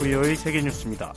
VOA 세계뉴스입니다.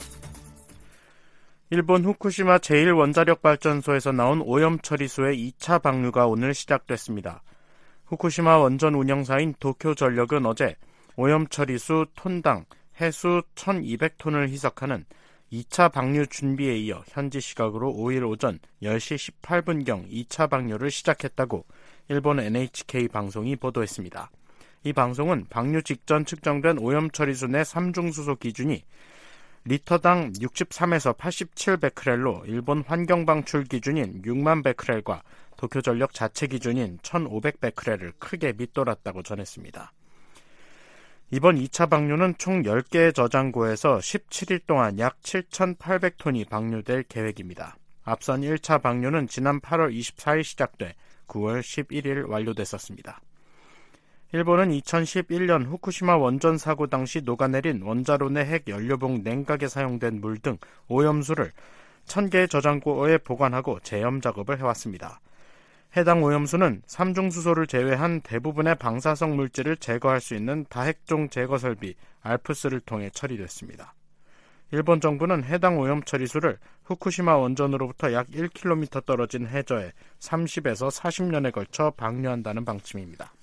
일본 후쿠시마 제1원자력발전소에서 나온 오염처리수의 2차 방류가 오늘 시작됐습니다. 후쿠시마 원전 운영사인 도쿄전력은 어제 오염처리수 톤당 해수 1,200톤을 희석하는 2차 방류 준비에 이어 현지 시각으로 5일 오전 10시 18분경 2차 방류를 시작했다고 일본 NHK 방송이 보도했습니다. 이 방송은 방류 직전 측정된 오염처리수 내 삼중수소 기준이 리터당 63에서 87베크렐로 일본 환경방출 기준인 6만 베크렐과 도쿄전력 자체 기준인 1,500베크렐을 크게 밑돌았다고 전했습니다. 이번 2차 방류는 총 10개의 저장고에서 17일 동안 약 7,800톤이 방류될 계획입니다. 앞선 1차 방류는 지난 8월 24일 시작돼 9월 11일 완료됐었습니다. 일본은 2011년 후쿠시마 원전 사고 당시 녹아내린 원자로 내 핵 연료봉 냉각에 사용된 물 등 오염수를 1,000개의 저장고에 보관하고 재염 작업을 해왔습니다. 해당 오염수는 삼중수소를 제외한 대부분의 방사성 물질을 제거할 수 있는 다핵종 제거 설비 알프스를 통해 처리됐습니다. 일본 정부는 해당 오염 처리수를 후쿠시마 원전으로부터 약 1km 떨어진 해저에 30에서 40년에 걸쳐 방류한다는 방침입니다.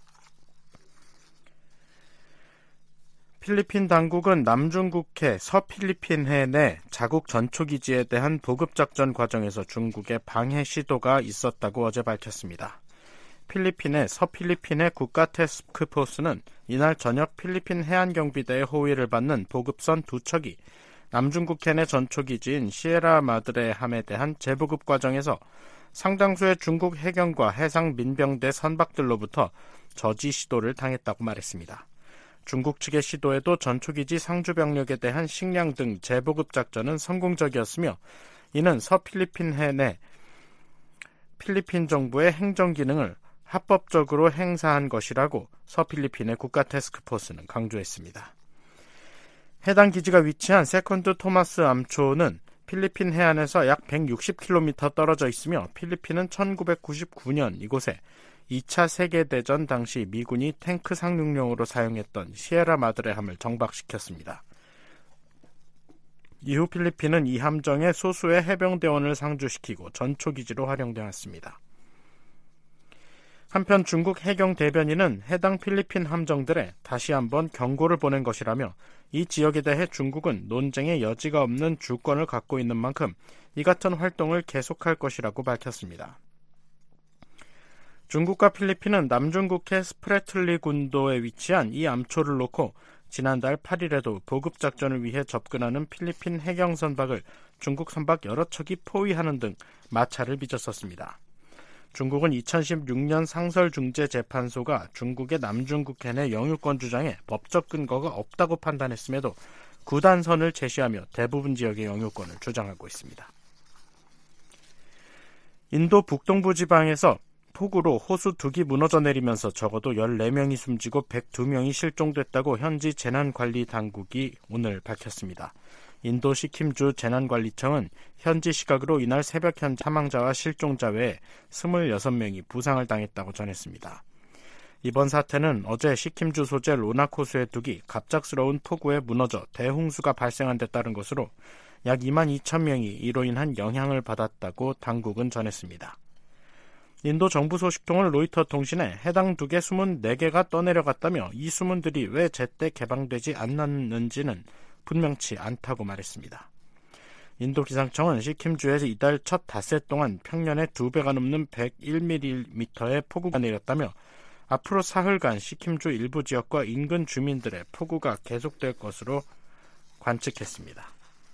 필리핀 당국은 남중국해 서필리핀해 내 자국 전초기지에 대한 보급작전 과정에서 중국의 방해 시도가 있었다고 어제 밝혔습니다. 필리핀의 서필리핀해 국가태스크포스는 이날 저녁 필리핀 해안경비대의 호위를 받는 보급선 2척이 남중국해 내 전초기지인 시에라마드레함에 대한 재보급 과정에서 상당수의 중국 해경과 해상 민병대 선박들로부터 저지 시도를 당했다고 말했습니다. 중국 측의 시도에도 전초기지 상주병력에 대한 식량 등 재보급 작전은 성공적이었으며 이는 서필리핀해 내 필리핀 정부의 행정 기능을 합법적으로 행사한 것이라고 서필리핀의 국가태스크포스는 강조했습니다. 해당 기지가 위치한 세컨드 토마스 암초는 필리핀 해안에서 약 160km 떨어져 있으며 필리핀은 1999년 이곳에 2차 세계대전 당시 미군이 탱크 상륙용으로 사용했던 시에라마드레함을 정박시켰습니다. 이후 필리핀은 이 함정에 소수의 해병대원을 상주시키고 전초기지로 활용되었습니다. 한편 중국 해경 대변인은 해당 필리핀 함정들에 다시 한번 경고를 보낸 것이라며 이 지역에 대해 중국은 논쟁의 여지가 없는 주권을 갖고 있는 만큼 이 같은 활동을 계속할 것이라고 밝혔습니다. 중국과 필리핀은 남중국해 스프레틀리 군도에 위치한 이 암초를 놓고 지난달 8일에도 보급작전을 위해 접근하는 필리핀 해경 선박을 중국 선박 여러 척이 포위하는 등 마찰을 빚었었습니다. 중국은 2016년 상설중재재판소가 중국의 남중국해 내 영유권 주장에 법적 근거가 없다고 판단했음에도 구단선을 제시하며 대부분 지역의 영유권을 주장하고 있습니다. 인도 북동부 지방에서 폭우로 호수 2기 무너져 내리면서 적어도 14명이 숨지고 102명이 실종됐다고 현지 재난관리 당국이 오늘 밝혔습니다. 인도 시킴주 재난관리청은 현지 시각으로 이날 새벽 현 사망자와 실종자 외에 26명이 부상을 당했다고 전했습니다. 이번 사태는 어제 시킴주 소재 로낙 호수의 2기 갑작스러운 폭우에 무너져 대홍수가 발생한 데 따른 것으로 약 2만 2천 명이 이로 인한 영향을 받았다고 당국은 전했습니다. 인도 정부 소식통은 로이터 통신에 해당 2개 수문 4개가 떠내려갔다며 이 수문들이 왜 제때 개방되지 않았는지는 분명치 않다고 말했습니다. 인도 기상청은 시킴주에서 이달 첫 닷새 동안 평년의 2배가 넘는 101mm의 폭우가 내렸다며 앞으로 사흘간 시킴주 일부 지역과 인근 주민들의 폭우가 계속될 것으로 관측했습니다.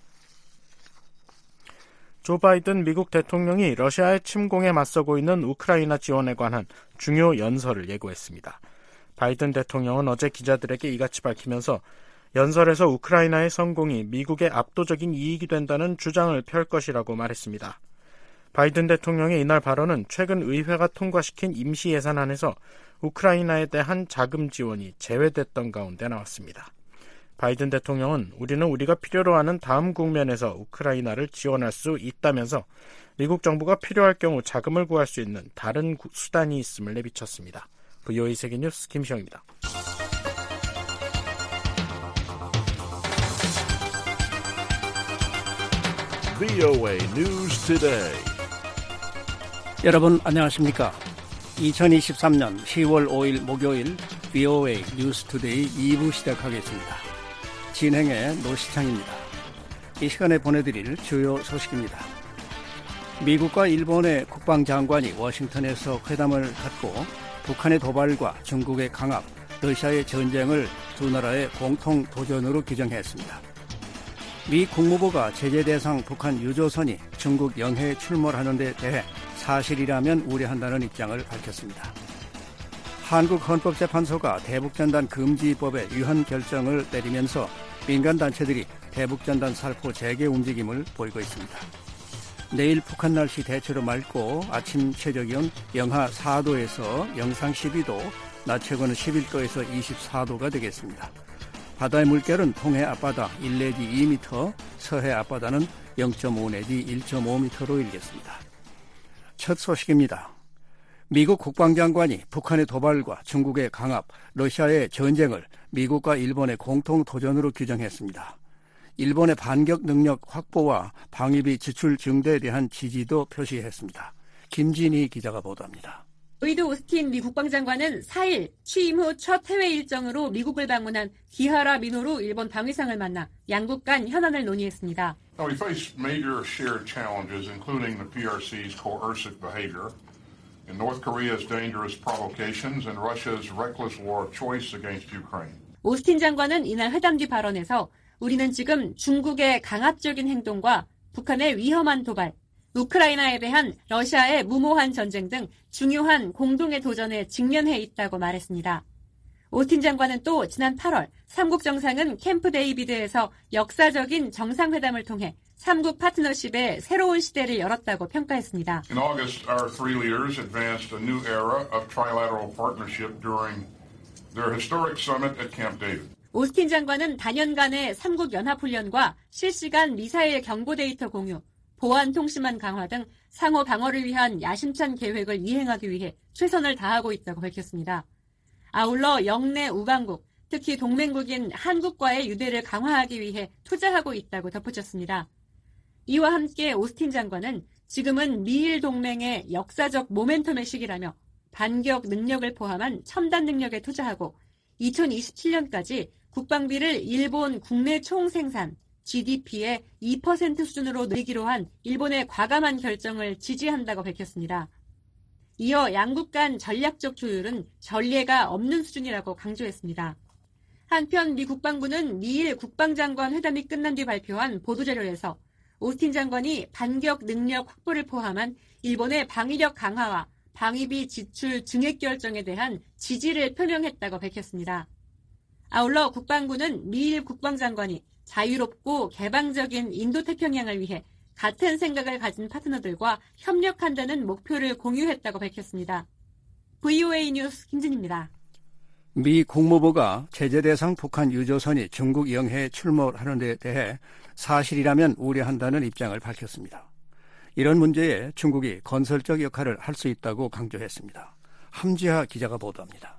조 바이든 미국 대통령이 러시아의 침공에 맞서고 있는 우크라이나 지원에 관한 중요 연설을 예고했습니다. 바이든 대통령은 어제 기자들에게 이같이 밝히면서 연설에서 우크라이나의 성공이 미국의 압도적인 이익이 된다는 주장을 펼 것이라고 말했습니다. 바이든 대통령의 이날 발언은 최근 의회가 통과시킨 임시 예산안에서 우크라이나에 대한 자금 지원이 제외됐던 가운데 나왔습니다. 바이든 대통령은 우리는 우리가 필요로 하는 다음 국면에서 우크라이나를 지원할 수 있다면서 미국 정부가 필요할 경우 자금을 구할 수 있는 다른 수단이 있음을 내비쳤습니다. VOA 세계뉴스 김시영입니다. VOA News Today. 여러분 안녕하십니까? 2023년 10월 5일 목요일 VOA 뉴스 투데이 2부 시작하겠습니다. 진행의 노시창입니다. 이 시간에 보내드릴 주요 소식입니다. 미국과 일본의 국방장관이 워싱턴에서 회담을 갖고 북한의 도발과 중국의 강압, 러시아의 전쟁을 두 나라의 공통 도전으로 규정했습니다. 미 국무부가 제재 대상 북한 유조선이 중국 영해에 출몰하는 데 대해 사실이라면 우려한다는 입장을 밝혔습니다. 한국헌법재판소가 대북전단 금지법의 위헌 결정을 내리면서 민간단체들이 대북전단 살포 재개 움직임을 보이고 있습니다. 내일 북한 날씨 대체로 맑고 아침 최저기온 영하 4도에서 영상 12도, 낮 최고는 11도에서 24도가 되겠습니다. 바다의 물결은 동해 앞바다 1 내지 2m, 서해 앞바다는 0.5 내지 1.5m로 일겠습니다. 첫 소식입니다. 미국 국방장관이 북한의 도발과 중국의 강압, 러시아의 전쟁을 미국과 일본의 공통 도전으로 규정했습니다. 일본의 반격 능력 확보와 방위비 지출 증대에 대한 지지도 표시했습니다. 김진희 기자가 보도합니다. 로이드 오스틴 미 국방장관은 4일 취임 후 첫 해외 일정으로 미국을 방문한 기하라 미노루 일본 방위상을 만나 양국 간 현안을 논의했습니다. Now, we face major shared challenges, including the PRC's coercive behavior, and North Korea's dangerous provocations, and Russia's reckless war of choice against Ukraine. 오스틴 장관은 이날 회담 뒤 발언에서 우리는 지금 중국의 강압적인 행동과 북한의 위험한 도발, 우크라이나에 대한 러시아의 무모한 전쟁 등 중요한 공동의 도전에 직면해 있다고 말했습니다. 오스틴 장관은 또 지난 8월 삼국 정상은 캠프 데이비드에서 역사적인 정상회담을 통해 삼국 파트너십의 새로운 시대를 열었다고 평가했습니다. In August, our three leaders advanced a new era of trilateral partnership during their historic summit at Camp David. 오스틴 장관은 단연간의 삼국 연합훈련과 실시간 미사일 경보 데이터 공유, 보안 통신망 강화 등 상호 방어를 위한 야심찬 계획을 이행하기 위해 최선을 다하고 있다고 밝혔습니다. 아울러 영내 우방국, 특히 동맹국인 한국과의 유대를 강화하기 위해 투자하고 있다고 덧붙였습니다. 이와 함께 오스틴 장관은 지금은 미일 동맹의 역사적 모멘텀의 시기라며 반격 능력을 포함한 첨단 능력에 투자하고 2027년까지 국방비를 일본 국내 총생산, GDP의 2% 수준으로 늘리기로 한 일본의 과감한 결정을 지지한다고 밝혔습니다. 이어 양국 간 전략적 조율은 전례가 없는 수준이라고 강조했습니다. 한편 미 국방부는 미일 국방장관 회담이 끝난 뒤 발표한 보도자료에서 오스틴 장관이 반격 능력 확보를 포함한 일본의 방위력 강화와 방위비 지출 증액 결정에 대한 지지를 표명했다고 밝혔습니다. 아울러 국방부는 미일 국방장관이 자유롭고 개방적인 인도태평양을 위해 같은 생각을 가진 파트너들과 협력한다는 목표를 공유했다고 밝혔습니다. VOA 뉴스 김진입니다. 미 국무부가 제재 대상 북한 유조선이 중국 영해에 출몰하는 데 대해 사실이라면 우려한다는 입장을 밝혔습니다. 이런 문제에 중국이 건설적 역할을 할 수 있다고 강조했습니다. 함지하 기자가 보도합니다.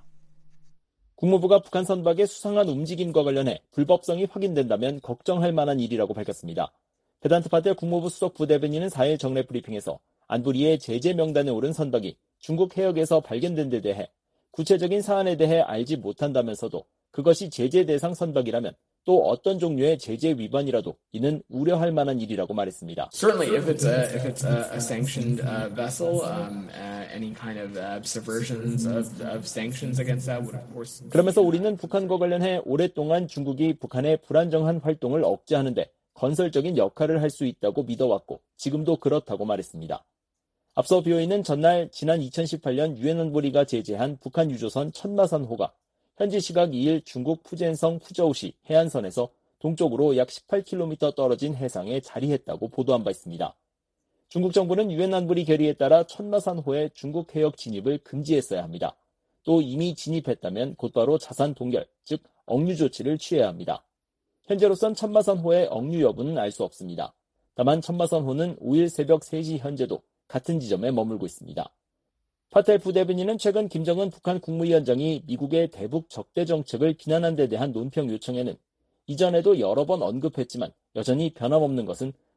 국무부가 북한 선박의 수상한 움직임과 관련해 불법성이 확인된다면 걱정할 만한 일이라고 밝혔습니다. 베단트 파텔 국무부 수석 부대변인은 4일 정례 브리핑에서 안보리의 제재 명단에 오른 선박이 중국 해역에서 발견된 데 대해 구체적인 사안에 대해 알지 못한다면서도 그것이 제재 대상 선박이라면 또 어떤 종류의 제재 위반이라도 이는 우려할 만한 일이라고 말했습니다. Certainly, if it's a sanctioned vessel, any kind of subversions of sanctions against that would of course. 그러면서 우리는 북한과 관련해 오랫동안 중국이 북한의 불안정한 활동을 억제하는데 건설적인 역할을 할 수 있다고 믿어왔고 지금도 그렇다고 말했습니다. 앞서 BOA는 전날 지난 2018년 유엔 안보리가 제재한 북한 유조선 천마산호가 현지 시각 2일 중국 푸젠성 푸저우시 해안선에서 동쪽으로 약 18km 떨어진 해상에 자리했다고 보도한 바 있습니다. 중국 정부는 유엔 안보리 결의에 따라 천마산호의 중국 해역 진입을 금지했어야 합니다. 또 이미 진입했다면 곧바로 자산 동결, 즉 억류 조치를 취해야 합니다. 현재로선 천마산호의 억류 여부는 알 수 없습니다. 다만 천마산호는 5일 새벽 3시 현재도 같은 지점에 머물고 있습니다. 파텔 부대변인은 최근 김정은 북한 국무위원장이 미국의 대북 적대 정책을 비난한 데 대한 논평 요청에는 이전에도 여러 번 언급했지만 여전히 변함없는 것은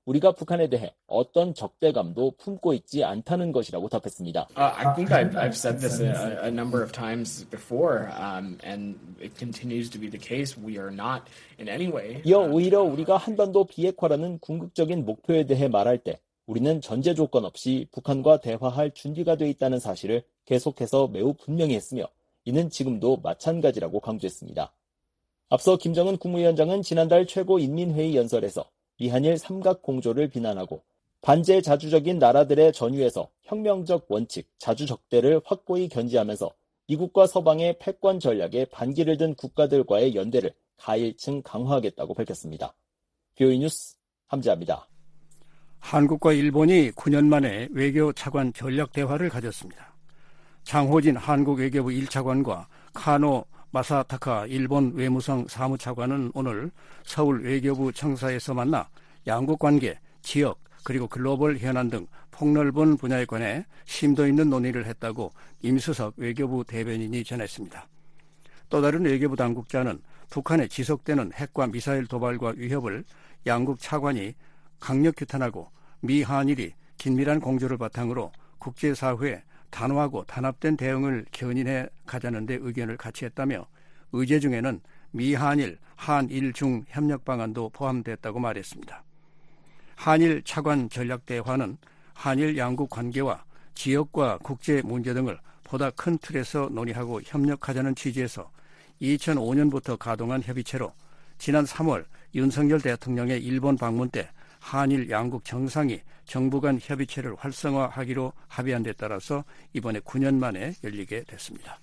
우리가 북한에 대해 어떤 적대감도 품고 있지 않다는 것이라고 답했습니다. I think I've said this a number of times before, and it continues to be the case. We are not in any way. 이어 오히려 우리가 한반도 비핵화라는 궁극적인 목표에 대해 말할 때 우리는 전제 조건 없이 북한과 대화할 준비가 돼 있다는 사실을 계속해서 매우 분명히 했으며 이는 지금도 마찬가지라고 강조했습니다. 앞서 김정은 국무위원장은 지난달 최고인민회의 연설에서 미한일 삼각공조를 비난하고 반제 자주적인 나라들의 전유에서 혁명적 원칙, 자주적대를 확고히 견지하면서 미국과 서방의 패권 전략에 반기를 든 국가들과의 연대를 가일층 강화하겠다고 밝혔습니다. BOE 뉴스 함지아입니다. 한국과 일본이 9년 만에 외교 차관 전략 대화를 가졌습니다. 장호진 한국 외교부 1차관과 카노 마사타카 일본 외무성 사무차관은 오늘 서울 외교부 청사에서 만나 양국 관계, 지역, 그리고 글로벌 현안 등 폭넓은 분야에 관해 심도 있는 논의를 했다고 임수석 외교부 대변인이 전했습니다. 또 다른 외교부 당국자는 북한의 지속되는 핵과 미사일 도발과 위협을 양국 차관이 강력 규탄하고 미한일이 긴밀한 공조를 바탕으로 국제사회에 단호하고 단합된 대응을 견인해 가자는 데 의견을 같이 했다며 의제 중에는 미한일, 한일 중 협력 방안도 포함됐다고 말했습니다. 한일 차관 전략 대화는 한일 양국 관계와 지역과 국제 문제 등을 보다 큰 틀에서 논의하고 협력하자는 취지에서 2005년부터 가동한 협의체로 지난 3월 윤석열 대통령의 일본 방문 때 한일 양국 정상이 정부 간 협의체를 활성화하기로 합의한 데 따라서 이번에 9년 만에 열리게 됐습니다.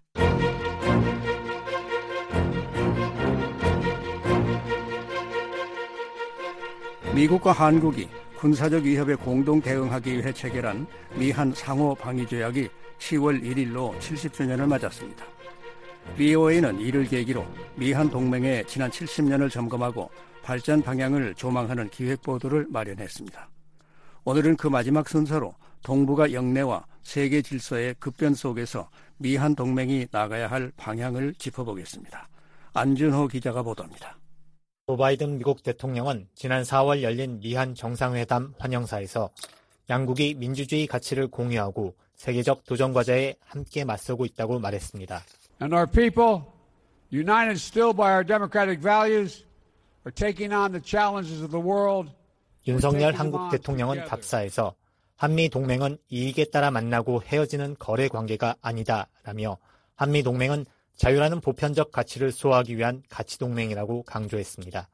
미국과 한국이 군사적 위협에 공동 대응하기 위해 체결한 미한 상호 방위 조약이 10월 1일로 70주년을 맞았습니다. BOA는 이를 계기로 미한 동맹의 지난 70년을 점검하고 발전 방향을 조망하는 기획보도를 마련했습니다. 오늘은 그 마지막 순서로 동북아 영내와 세계 질서의 급변 속에서 미한 동맹이 나가야 할 방향을 짚어보겠습니다. 안준호 기자가 보도합니다. 조 바이든 미국 대통령은 지난 4월 열린 미한 정상회담 환영사에서 양국이 민주주의 가치를 공유하고 세계적 도전과제에 함께 맞서고 있다고 말했습니다. And our people, united still by our democratic values, are taking on the challenges of the world. 윤석열 한국 대통령은 답사에서 한미 동맹은 이익에 따라 만나고 헤어지는 거래 관계가 아니다라며 한미 동맹은 자유라는 보편적 가치를 수호하기 위한 가치 동맹이라고 강조했습니다.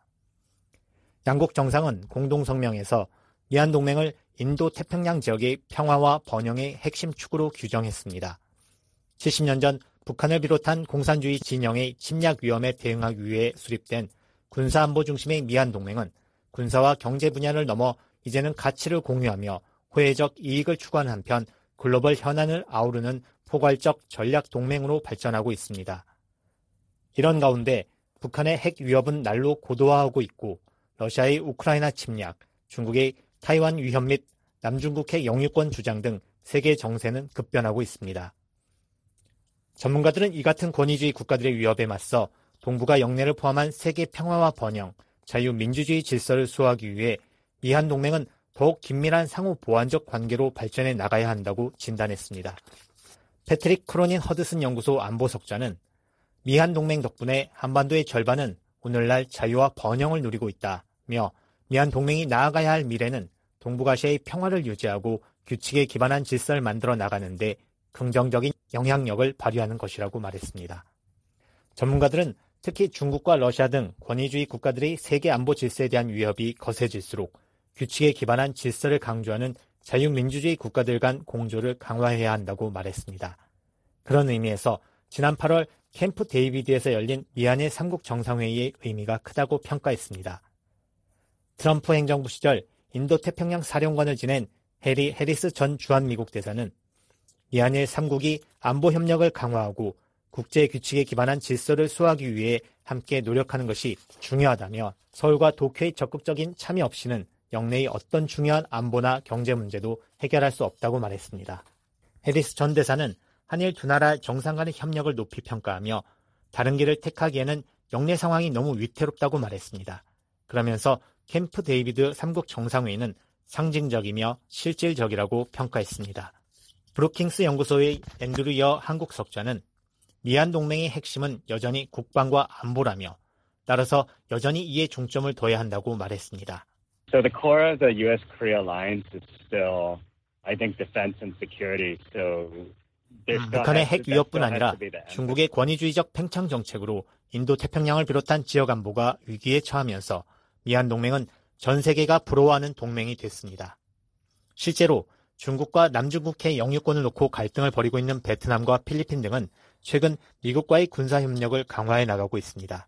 양국 정상은 공동성명에서 미한 동맹을 인도 태평양 지역의 평화와 번영의 핵심 축으로 규정했습니다. 70년 전 북한을 비롯한 공산주의 진영의 침략 위험에 대응하기 위해 수립된 군사안보 중심의 미한 동맹은 군사와 경제 분야를 넘어 이제는 가치를 공유하며 호혜적 이익을 추구하는 한편 글로벌 현안을 아우르는 포괄적 전략 동맹으로 발전하고 있습니다. 이런 가운데 북한의 핵 위협은 날로 고도화하고 있고 러시아의 우크라이나 침략, 중국의 타이완 위협 및 남중국해 영유권 주장 등 세계 정세는 급변하고 있습니다. 전문가들은 이 같은 권위주의 국가들의 위협에 맞서 동북아 영내를 포함한 세계 평화와 번영, 자유민주주의 질서를 수호하기 위해 미한 동맹은 더욱 긴밀한 상호 보완적 관계로 발전해 나가야 한다고 진단했습니다. 패트릭 크로닌 허드슨 연구소 안보석자는 미한 동맹 덕분에 한반도의 절반은 오늘날 자유와 번영을 누리고 있다며 미한 동맹이 나아가야 할 미래는 동북아시아의 평화를 유지하고 규칙에 기반한 질서를 만들어 나가는데 긍정적인 영향력을 발휘하는 것이라고 말했습니다. 전문가들은 특히 중국과 러시아 등 권위주의 국가들의 세계 안보 질서에 대한 위협이 거세질수록 규칙에 기반한 질서를 강조하는 자유민주주의 국가들 간 공조를 강화해야 한다고 말했습니다. 그런 의미에서 지난 8월 캠프 데이비드에서 열린 미한일 3국 정상회의의 의미가 크다고 평가했습니다. 트럼프 행정부 시절 인도태평양 사령관을 지낸 해리 해리스 전 주한미국 대사는 미한일 3국이 안보 협력을 강화하고 국제 규칙에 기반한 질서를 수호하기 위해 함께 노력하는 것이 중요하다며 서울과 도쿄의 적극적인 참여 없이는 영내의 어떤 중요한 안보나 경제 문제도 해결할 수 없다고 말했습니다. 해리스 전 대사는 한일 두 나라 정상 간의 협력을 높이 평가하며 다른 길을 택하기에는 영내 상황이 너무 위태롭다고 말했습니다. 그러면서 캠프 데이비드 3국 정상회의는 상징적이며 실질적이라고 평가했습니다. 브루킹스 연구소의 앤드류 여 한국 석좌는 미한 동맹의 핵심은 여전히 국방과 안보라며 따라서 여전히 이에 중점을 둬야 한다고 말했습니다. So the core of the U.S.-Korea alliance is still, I think, defense and security. So 북한의 핵 위협뿐 아니라 중국의 권위주의적 팽창 정책으로 인도 태평양을 비롯한 지역 안보가 위기에 처하면서 미한 동맹은 전 세계가 부러워하는 동맹이 됐습니다. 실제로 중국과 남중국해 영유권을 놓고 갈등을 벌이고 있는 베트남과 필리핀 등은 최근 미국과의 군사협력을 강화해 나가고 있습니다.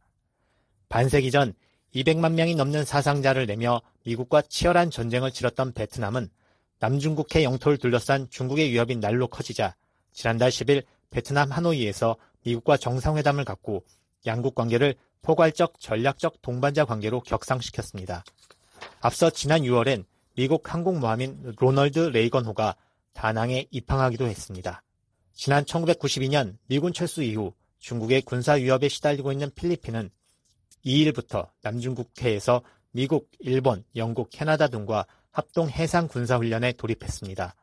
반세기 전 200만 명이 넘는 사상자를 내며 미국과 치열한 전쟁을 치렀던 베트남은 남중국해 영토를 둘러싼 중국의 위협이 날로 커지자 지난달 10일 베트남 하노이에서 미국과 정상회담을 갖고 양국 관계를 포괄적 전략적 동반자 관계로 격상시켰습니다. 앞서 지난 6월엔 미국 항공모함인 로널드 레이건호가 다낭에 입항하기도 했습니다. 지난 1992년 미군 철수 이후 중국의 군사 위협에 시달리고 있는 필리핀은 2일부터 남중국해에서 미국, 일본, 영국, 캐나다 등과 합동 해상 군사훈련에 돌입했습니다.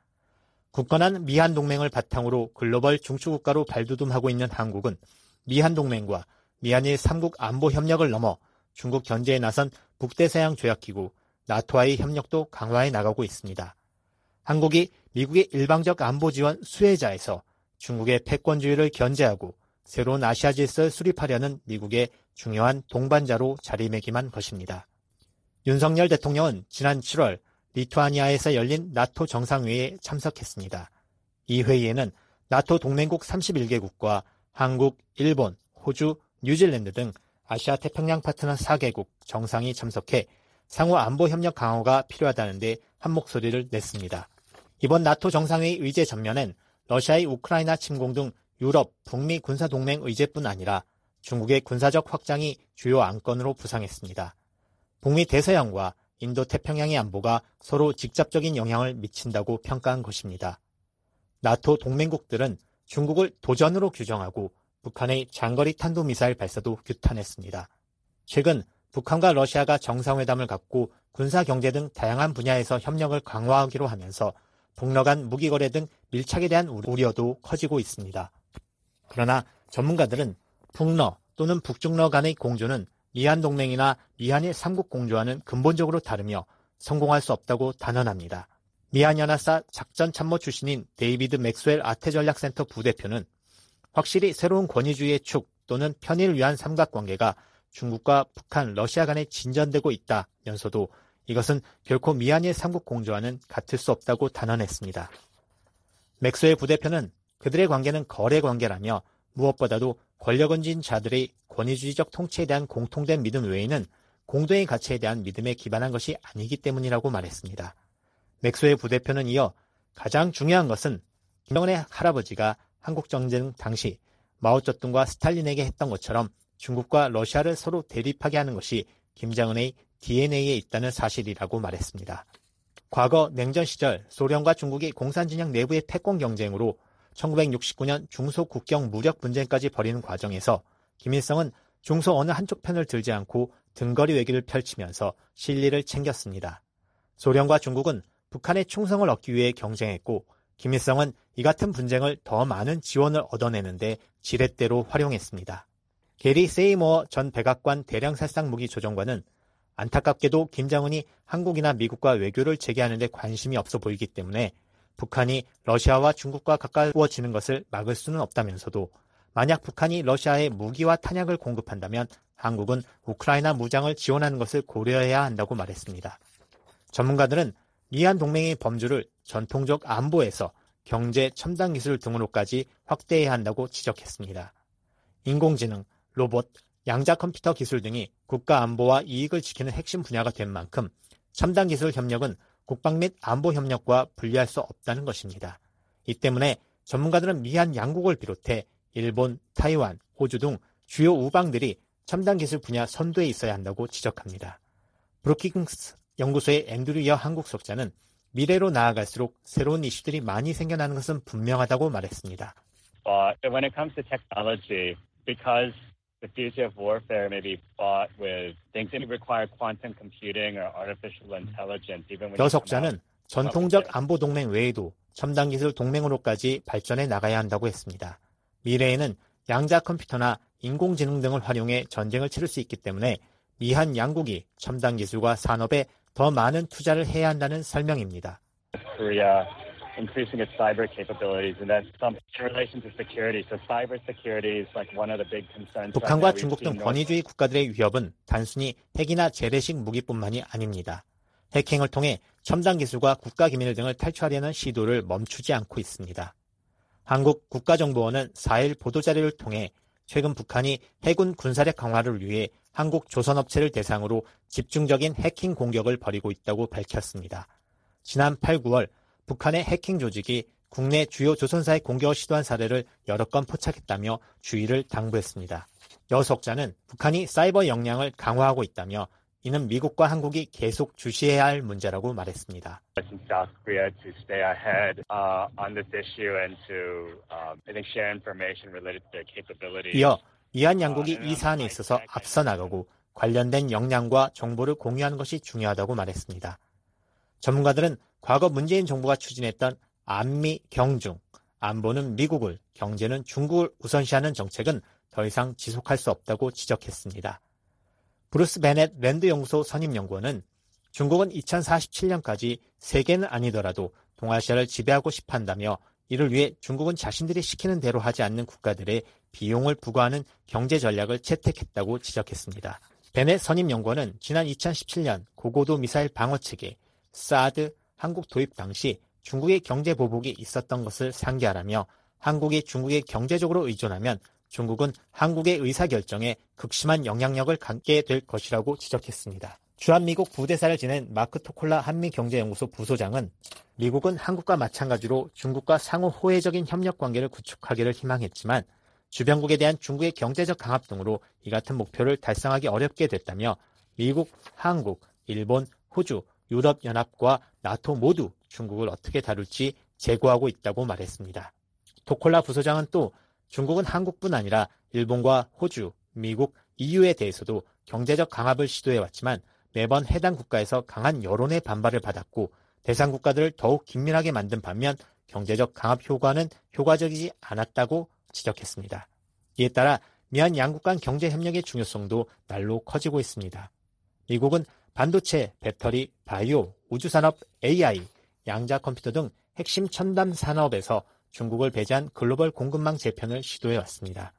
굳건한 미한 동맹을 바탕으로 글로벌 중추국가로 발돋움하고 있는 한국은 미한 동맹과 미한일 3국 안보 협력을 넘어 중국 견제에 나선 북대서양 조약기구 나토와의 협력도 강화해 나가고 있습니다. 한국이 미국의 일방적 안보 지원 수혜자에서 중국의 패권주의를 견제하고 새로운 아시아 질서를 수립하려는 미국의 중요한 동반자로 자리매김한 것입니다. 윤석열 대통령은 지난 7월 리투아니아에서 열린 나토 정상회의에 참석했습니다. 이 회의에는 나토 동맹국 31개국과 한국, 일본, 호주, 뉴질랜드 등 아시아 태평양 파트너 4개국 정상이 참석해 상호 안보 협력 강화가 필요하다는 데 한 목소리를 냈습니다. 이번 나토 정상회의 의제 전면엔 러시아의 우크라이나 침공 등 유럽, 북미 군사동맹 의제뿐 아니라 중국의 군사적 확장이 주요 안건으로 부상했습니다. 북미 대서양과 인도 태평양의 안보가 서로 직접적인 영향을 미친다고 평가한 것입니다. 나토 동맹국들은 중국을 도전으로 규정하고 북한의 장거리 탄도미사일 발사도 규탄했습니다. 최근 북한과 러시아가 정상회담을 갖고 군사 경제 등 다양한 분야에서 협력을 강화하기로 하면서 북러 간 무기 거래 등 밀착에 대한 우려도 커지고 있습니다. 그러나 전문가들은 북러 또는 북중러 간의 공조는 미한 동맹이나 미한일 3국 공조와는 근본적으로 다르며 성공할 수 없다고 단언합니다. 미한 연합사 작전참모 출신인 데이비드 맥스웰 아태전략센터 부대표는 확실히 새로운 권위주의의 축 또는 편의를 위한 삼각관계가 중국과 북한, 러시아 간에 진전되고 있다면서도 이것은 결코 미한일 3국 공조와는 같을 수 없다고 단언했습니다. 맥스웰 부대표는 그들의 관계는 거래 관계라며 무엇보다도 권력을 쥔 자들의 권위주의적 통치에 대한 공통된 믿음 외에는 공동의 가치에 대한 믿음에 기반한 것이 아니기 때문이라고 말했습니다. 맥스웰 부대표는 이어 가장 중요한 것은 김정은의 할아버지가 한국전쟁 당시 마오쩌둥과 스탈린에게 했던 것처럼 중국과 러시아를 서로 대립하게 하는 것이 김정은의 DNA에 있다는 사실이라고 말했습니다. 과거 냉전 시절 소련과 중국이 공산진영 내부의 패권 경쟁으로 1969년 중소 국경 무력 분쟁까지 벌이는 과정에서 김일성은 중소 어느 한쪽 편을 들지 않고 등거리 외교를 펼치면서 실리를 챙겼습니다. 소련과 중국은 북한의 충성을 얻기 위해 경쟁했고 김일성은 이 같은 분쟁을 더 많은 지원을 얻어내는데 지렛대로 활용했습니다. 게리 세이모어 전 백악관 대량살상 무기 조정관은 안타깝게도 김정은이 한국이나 미국과 외교를 재개하는 데 관심이 없어 보이기 때문에 북한이 러시아와 중국과 가까워지는 것을 막을 수는 없다면서도 만약 북한이 러시아에 무기와 탄약을 공급한다면 한국은 우크라이나 무장을 지원하는 것을 고려해야 한다고 말했습니다. 전문가들은 미한 동맹의 범주를 전통적 안보에서 경제, 첨단 기술 등으로까지 확대해야 한다고 지적했습니다. 인공지능, 로봇, 양자 컴퓨터 기술 등이 국가 안보와 이익을 지키는 핵심 분야가 된 만큼 첨단 기술 협력은 국방 및 안보 협력과 분리할 수 없다는 것입니다. 이 때문에 전문가들은 미한 양국을 비롯해 일본, 타이완, 호주 등 주요 우방들이 첨단 기술 분야 선두에 있어야 한다고 지적합니다. 브루킹스 연구소의 앤드류 여 한국 석자는 미래로 나아갈수록 새로운 이슈들이 많이 생겨나는 것은 분명하다고 말했습니다. When it comes to technology, because the future of warfare may be fought with things that require quantum computing or artificial intelligence. Even when 여석자는 전통적 안보 동맹 외에도 첨단 기술 동맹으로까지 발전해 나가야 한다고 했습니다. 미래에는 양자 컴퓨터나 인공지능 등을 활용해 전쟁을 치를 수 있기 때문에 미한 양국이 첨단 기술과 산업에 더 많은 투자를 해야 한다는 설명입니다. Korea increasing its cyber capabilities and then some in relation to security. So cyber security is like one of the big concerns. 북한과 중국 등 권위주의 국가들의 위협은 단순히 핵이나 재래식 무기뿐만이 아닙니다. 해킹을 통해 첨단 기술과 국가 기밀 등을 탈취하려는 시도를 멈추지 않고 있습니다. 한국 국가정보원은 4일 보도자료를 통해 최근 북한이 해군 군사력 강화를 위해 한국 조선업체를 대상으로 집중적인 해킹 공격을 벌이고 있다고 밝혔습니다. 지난 8, 9월 북한의 해킹 조직이 국내 주요 조선사에 공격을 시도한 사례를 여러 건 포착했다며 주의를 당부했습니다. 여석자는 북한이 사이버 역량을 강화하고 있다며 이는 미국과 한국이 계속 주시해야 할 문제라고 말했습니다. 이어 미한 양국이 이 사안에 있어서 앞서 나가고 관련된 역량과 정보를 공유하는 것이 중요하다고 말했습니다. 전문가들은 과거 문재인 정부가 추진했던 안미 경중, 안보는 미국을, 경제는 중국을 우선시하는 정책은 더 이상 지속할 수 없다고 지적했습니다. 브루스 베넷 랜드 연구소 선임연구원은 중국은 2047년까지 세계는 아니더라도 동아시아를 지배하고 싶어 한다며 이를 위해 중국은 자신들이 시키는 대로 하지 않는 국가들의 비용을 부과하는 경제 전략을 채택했다고 지적했습니다. 베넷 선임연구원은 지난 2017년 고고도 미사일 방어체계 사드 한국 도입 당시 중국의 경제 보복이 있었던 것을 상기하라며 한국이 중국에 경제적으로 의존하면 중국은 한국의 의사결정에 극심한 영향력을 갖게 될 것이라고 지적했습니다. 주한미국 부대사를 지낸 마크 토콜라 한미경제연구소 부소장은 미국은 한국과 마찬가지로 중국과 상호 호혜적인 협력관계를 구축하기를 희망했지만 주변국에 대한 중국의 경제적 강압 등으로 이 같은 목표를 달성하기 어렵게 됐다며 미국, 한국, 일본, 호주, 유럽연합과 나토 모두 중국을 어떻게 다룰지 재고하고 있다고 말했습니다. 토콜라 부소장은 또 중국은 한국뿐 아니라 일본과 호주, 미국, EU에 대해서도 경제적 강압을 시도해왔지만 매번 해당 국가에서 강한 여론의 반발을 받았고 대상 국가들을 더욱 긴밀하게 만든 반면 경제적 강압 효과는 효과적이지 않았다고 지적했습니다. 이에 따라 미한 양국 간 경제 협력의 중요성도 날로 커지고 있습니다. 미국은 반도체, 배터리, 바이오, 우주산업, AI, 양자 컴퓨터 등 핵심 첨단 산업에서 중국을 배제한 글로벌 공급망 재편을 시도해왔습니다.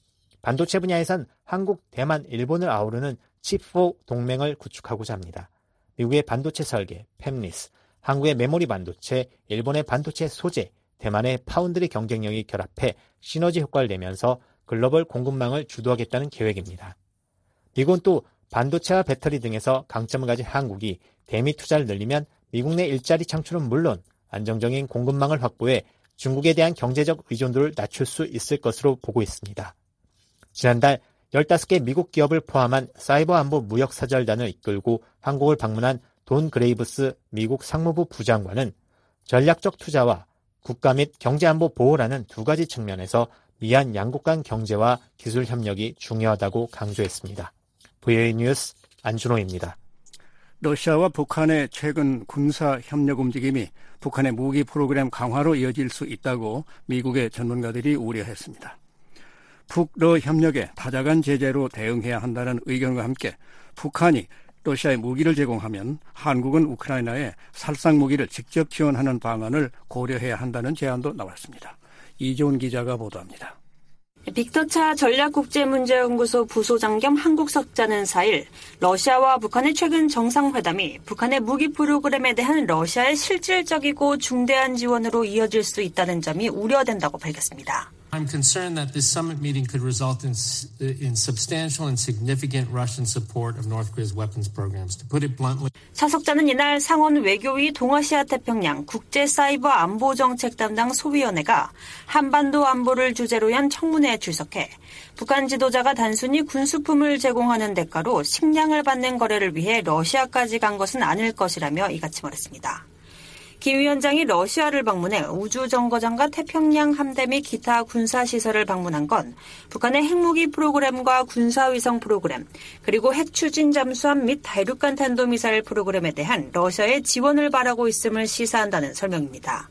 반도체 분야에선 한국, 대만, 일본을 아우르는 칩4 동맹을 구축하고자 합니다. 미국의 반도체 설계, 팹리스, 한국의 메모리 반도체, 일본의 반도체 소재, 대만의 파운드리 경쟁력이 결합해 시너지 효과를 내면서 글로벌 공급망을 주도하겠다는 계획입니다. 미국은 또 반도체와 배터리 등에서 강점을 가진 한국이 대미 투자를 늘리면 미국 내 일자리 창출은 물론 안정적인 공급망을 확보해 중국에 대한 경제적 의존도를 낮출 수 있을 것으로 보고 있습니다. 지난달 15개 미국 기업을 포함한 사이버 안보 무역사절단을 이끌고 한국을 방문한 돈 그레이브스 미국 상무부 부장관은 전략적 투자와 국가 및 경제안보 보호라는 두 가지 측면에서 미한 양국 간 경제와 기술 협력이 중요하다고 강조했습니다. VOA 뉴스 안준호입니다. 러시아와 북한의 최근 군사 협력 움직임이 북한의 무기 프로그램 강화로 이어질 수 있다고 미국의 전문가들이 우려했습니다. 북러 협력에 타자간 제재로 대응해야 한다는 의견과 함께 북한이 러시아에 무기를 제공하면 한국은 우크라이나에 살상 무기를 직접 지원하는 방안을 고려해야 한다는 제안도 나왔습니다. 이재훈 기자가 보도합니다. 빅터차 전략국제문제연구소 부소장 겸 한국석자는 4일 러시아와 북한의 최근 정상회담이 북한의 무기 프로그램에 대한 러시아의 실질적이고 중대한 지원으로 이어질 수 있다는 점이 우려된다고 밝혔습니다. I'm concerned that this summit meeting could result in substantial and significant Russian support of North Korea's weapons programs. To put it bluntly, 차석자는 이날 상원 외교위 동아시아 태평양 국제사이버 안보정책 담당 소위원회가 한반도 안보를 주제로 한 청문회에 출석해 북한 지도자가 단순히 군수품을 제공하는 대가로 식량을 받는 거래를 위해 러시아까지 간 것은 아닐 것이라며 이같이 말했습니다. 김 위원장이 러시아를 방문해 우주정거장과 태평양 함대 및 기타 군사시설을 방문한 건 북한의 핵무기 프로그램과 군사위성 프로그램, 그리고 핵추진 잠수함 및 대륙간 탄도미사일 프로그램에 대한 러시아의 지원을 바라고 있음을 시사한다는 설명입니다.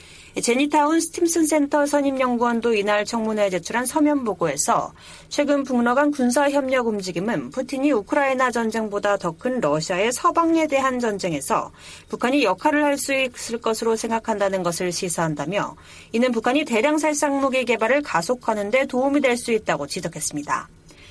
제니타운 스팀슨 센터 선임연구원도 이날 청문회에 제출한 서면 보고에서 최근 북러 간 군사협력 움직임은 푸틴이 우크라이나 전쟁보다 더 큰 러시아의 서방에 대한 전쟁에서 북한이 역할을 할 수 있을 것으로 생각한다는 것을 시사한다며 이는 북한이 대량 살상무기 개발을 가속하는 데 도움이 될 수 있다고 지적했습니다.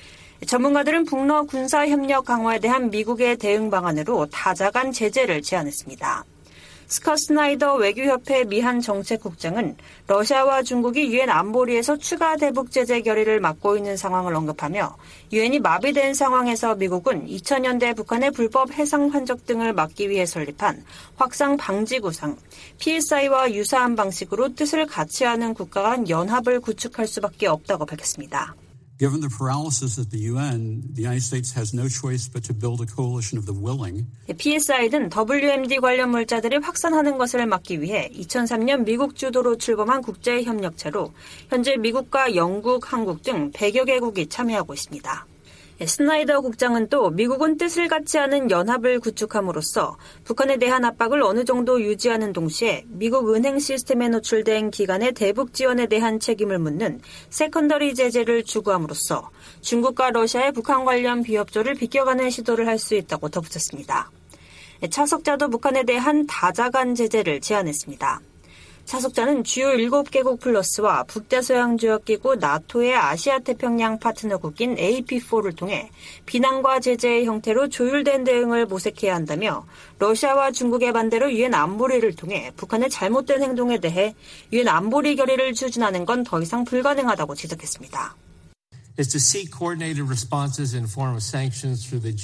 전문가들은 북러 군사협력 강화에 대한 미국의 대응 방안으로 다자간 제재를 제안했습니다. 스컷 스나이더 외교협회 미한 정책국장은 러시아와 중국이 유엔 안보리에서 추가 대북 제재 결의를 맡고 있는 상황을 언급하며 유엔이 마비된 상황에서 미국은 2000년대 북한의 불법 해상 환적 등을 막기 위해 설립한 확산 방지 구상, PSI와 유사한 방식으로 뜻을 같이 하는 국가 간 연합을 구축할 수밖에 없다고 밝혔습니다. Given the paralysis at the UN, the United States has no choice but to build a coalition of the willing. PSI는 WMD 관련 물자들이 확산하는 것을 막기 위해 2003년 미국 주도로 출범한 국제협력체로 현재 미국과 영국, 한국 등 100여 개국이 참여하고 있습니다. 스나이더 국장은 또 미국은 뜻을 같이 하는 연합을 구축함으로써 북한에 대한 압박을 어느 정도 유지하는 동시에 미국 은행 시스템에 노출된 기관의 대북 지원에 대한 책임을 묻는 세컨더리 제재를 추구함으로써 중국과 러시아의 북한 관련 비협조를 비껴가는 시도를 할 수 있다고 덧붙였습니다. 차석자도 북한에 대한 다자간 제재를 제안했습니다. 차석자는 주요 7개국 플러스와 북대서양조약기구 나토의 아시아태평양 파트너국인 AP4를 통해 비난과 제재의 형태로 조율된 대응을 모색해야 한다며 러시아와 중국의 반대로 유엔 안보리를 통해 북한의 잘못된 행동에 대해 유엔 안보리 결의를 추진하는 건 더 이상 불가능하다고 지적했습니다. is to seek coordinated responses in form of sanctions through the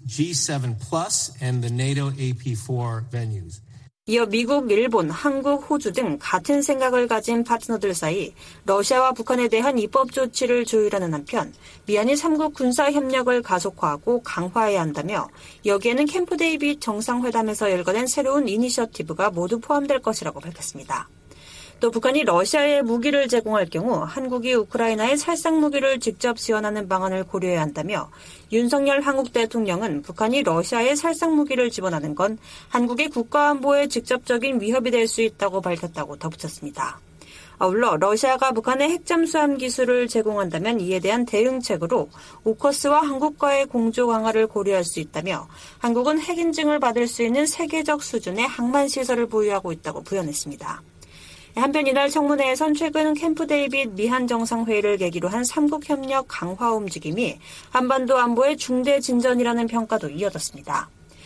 G7 Plus and the NATO AP4 venues. 이어 미국, 일본, 한국, 호주 등 같은 생각을 가진 파트너들 사이 러시아와 북한에 대한 입법 조치를 조율하는 한편 미한이 3국 군사협력을 가속화하고 강화해야 한다며 여기에는 캠프 데이빗 정상회담에서 열거된 새로운 이니셔티브가 모두 포함될 것이라고 밝혔습니다. 또 북한이 러시아에 무기를 제공할 경우 한국이 우크라이나에 살상무기를 직접 지원하는 방안을 고려해야 한다며 윤석열 한국 대통령은 북한이 러시아에 살상무기를 지원하는 건 한국의 국가안보에 직접적인 위협이 될 수 있다고 밝혔다고 덧붙였습니다. 아울러 러시아가 북한의 핵잠수함 기술을 제공한다면 이에 대한 대응책으로 오커스와 한국과의 공조 강화를 고려할 수 있다며 한국은 핵 인증을 받을 수 있는 세계적 수준의 항만시설을 보유하고 있다고 부연했습니다. 한편 이날 청문회에선 최근 캠프 데이빗 미한 정상회의를 계기로 한 3국 협력 강화 움직임이 한반도 안보의 중대 진전이라는 평가도 이어졌습니다.